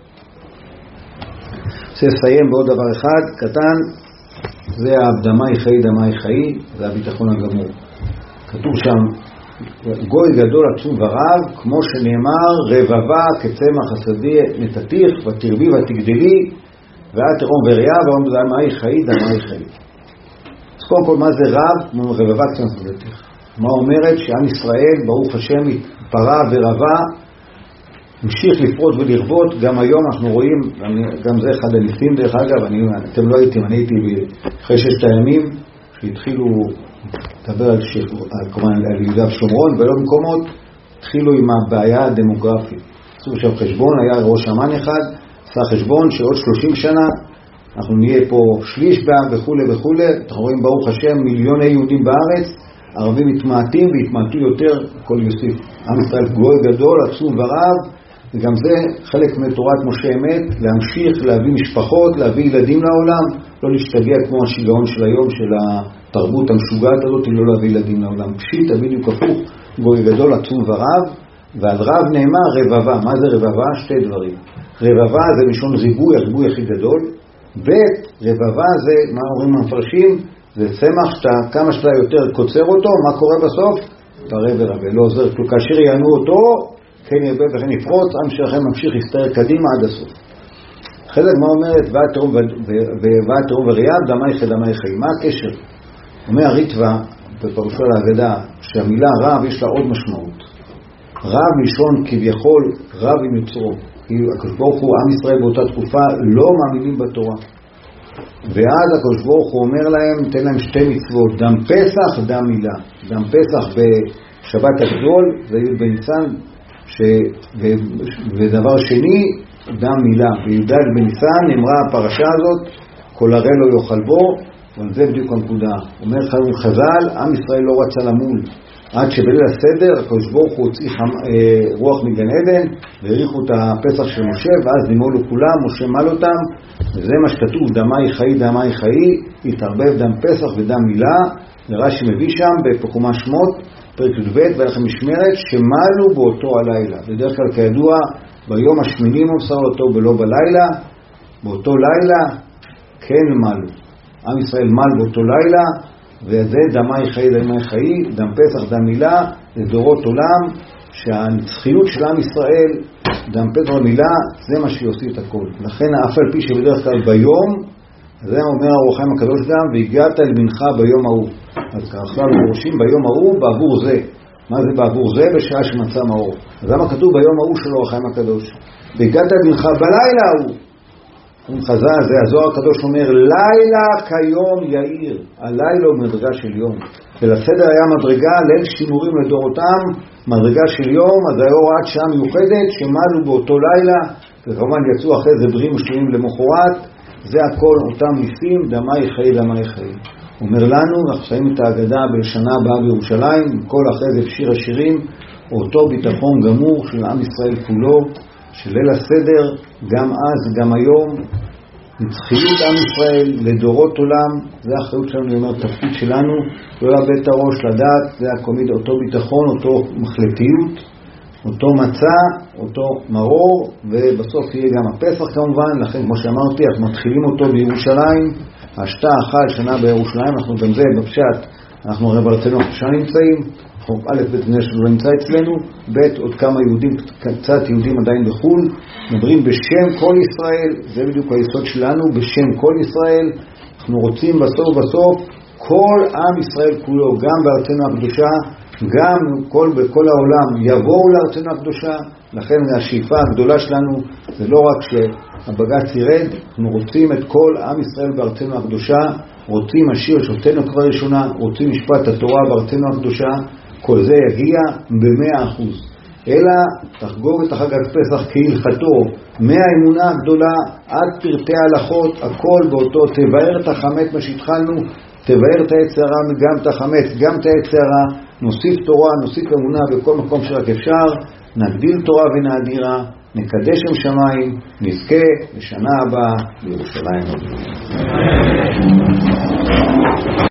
רוצה לסיים בעוד דבר אחד, קטן, זה דמי חיי, דמי חיי, זה הביטחון הגמור. כתוב שם, גוי גדול עצום ורב, כמו שנאמר, רבבה כצמח השדה נתתיך, ותרבי ותגדלי, ואת תרום וריאה, דמי חיי, דמי חיי. אז קודם כל, מה זה רב? רבבה כצמח השדה נתתיך. מה אומרת? שעם ישראל, ברוך השם, פרה ורבה, המשיך לפרוט ולרבות. גם היום אנחנו רואים, גם זה אחד הניסים דרך אגב, אתם לא הייתם, אני הייתי אחרי 6 הימים שהתחילו לדבר על יהודה ושומרון ולא מקומות, התחילו עם הבעיה הדמוגרפית. עשו שם חשבון, היה ראש אמן אחד, עשה חשבון שעוד 30 שנה אנחנו נהיה פה שליש בעם וכו' וכו'. אנחנו רואים ברוך השם מיליוני יהודים בארץ, ערבים מתמעטים והתמעטו יותר, הכל יוסיף. עם ישראל גוי גדול, עצום ורב, וגם זה חלק מתורת משה אמת, להמשיך להביא משפחות, להביא ילדים לעולם, לא להשתגע כמו השיגעון של היום, של התרבות המשוגעת הזאת, לא להביא ילדים לעולם. פשיט, בדיוק הפוך, גוי גדול, עצום ורב, ועל רב נאמר רבבה. מה זה רבבה? 2 דברים. רבבה זה משון ריבוי, הריבוי הכי גדול. רבבה זה, מה אומרים המפרשים? זה צמח כמה שאתה יותר קוצר אותו, מה קורה בסוף? תראה ורבה, לא עוזר, כאשר יענו אותו, כן ירבה וכן יפרוץ, עם שלכם ממשיך להסתער קדימה עד הסוף. חלק מה אומרת, ואת תרום וריאה, דמי חי, דמי חי. מה הקשר? אומר הריטווה, בפרשה להגדה, שהמילה רב יש לה עוד משמעות. רב מלשון כביכול רב עם יוצרו. הקדוש ברוך הוא, עם ישראל באותה תקופה, לא מאמינים בתורה. ואז הקדוש ברוך הוא אומר להם, תן להם 2 מצוות, דם פסח, דם מילה. דם פסח בשבת הגדול, זה י' בניסן, ודבר שני, דם מילה. בי"ד בניסן נאמרה הפרשה הזאת, כל הרי לא יאכל בו, אבל זה בדיוק הנקודה. אומר חז"ל, עם ישראל לא רצה למול. עד שבליל הסדר, הקדוש ברוך הוא הוציא רוח מגן עדן, והריחו את הפסח של משה, ואז דימו לו כולם, משה מל אותם, וזה מה שכתוב, דמי חיי, דמי חיי, התערבב דם פסח ודם מילה, רש"י מביא שם בחומש שמות, פרק י"ב, והיה לכם משמרת, שמלו באותו הלילה. בדרך כלל כידוע, ביום השמיני מוסר אותו ולא בלילה, באותו לילה כן מלו. עם ישראל מל באותו לילה, וזה דמי חיי, דמי חיי, דם פסח, דם מילה, לדורות עולם, שהנצחיות של עם ישראל, דם פסח ומילה, זה מה שיוציא את הכל. לכן אף על פי שבדרך כלל ביום, זה אומר האור החיים הקדוש גם, והגעת אל מנחה ביום ההוא. אז ככה דורשים ביום ההוא בעבור זה. מה זה בעבור זה? בשעה שמצא מאור. אז למה כתוב ביום ההוא של האור החיים הקדוש? והגעת אל מנחה בלילה ההוא. חז"ל, זה הזוהר הקדוש אומר, לילה כיום יאיר. הלילה הוא מדרגה של יום. ולסדר היה מדרגה, ליל שימורים לדורותם, מדרגה של יום, אז היה הוראת שעה מיוחדת, שמלו באותו לילה, וכמובן יצאו אחרי זה בריאים ושלמים למחרת, זה הכל אותם ניסים, דמי חיי, דמי חיי. אומר לנו, אנחנו שמים את ההגדה בשנה הבאה בירושלים, כל אחרי זה בשיר השירים, אותו ביטחון גמור של עם ישראל כולו, של ליל הסדר, גם אז, גם היום, נצחיות עם ישראל, לדורות עולם, זה האחריות שלנו, אומר, תפקיד שלנו, לא לאבד את הראש, לדעת, זה הקומיד, אותו ביטחון, אותו מחלטיות, אותו מצע, אותו מרור, ובסוף יהיה גם הפסח כמובן, לכן כמו שאמרתי, אנחנו מתחילים אותו בירושלים, השתה אחת שנה בירושלים, אנחנו גם זה בפשט, אנחנו הרי בארצנו עכשיו נמצאים, א' בית כנס שלא נמצא אצלנו, ב' עוד כמה יהודים, קצת יהודים עדיין בחו"ל, מדברים בשם כל ישראל, זה בדיוק היסוד שלנו, בשם כל ישראל, אנחנו רוצים בסוף, כל עם ישראל כולו, גם בארצנו הקדושה, גם בכל העולם יבואו לארצנו הקדושה, לכן השאיפה הגדולה שלנו, זה לא רק שהבג"ץ ירד, אנחנו רוצים את כל עם ישראל בארצנו הקדושה, רוצים השיר שופטנו כבר ראשונה, רוצים משפט התורה בארצנו הקדושה, כל זה יגיע ב100%. אלא תחגוג את החג הפסח כהלכתו, מהאמונה הגדולה עד פרטי ההלכות, הכל באותו, תבאר את החמץ מה שהתחלנו, תבאר את היצרה, גם את החמץ, גם את היצרה, נוסיף תורה, נוסיף אמונה בכל מקום שרק אפשר, נגדיל תורה ונאדירה, נקדש שם שמיים, נזכה לשנה הבאה בירושלים.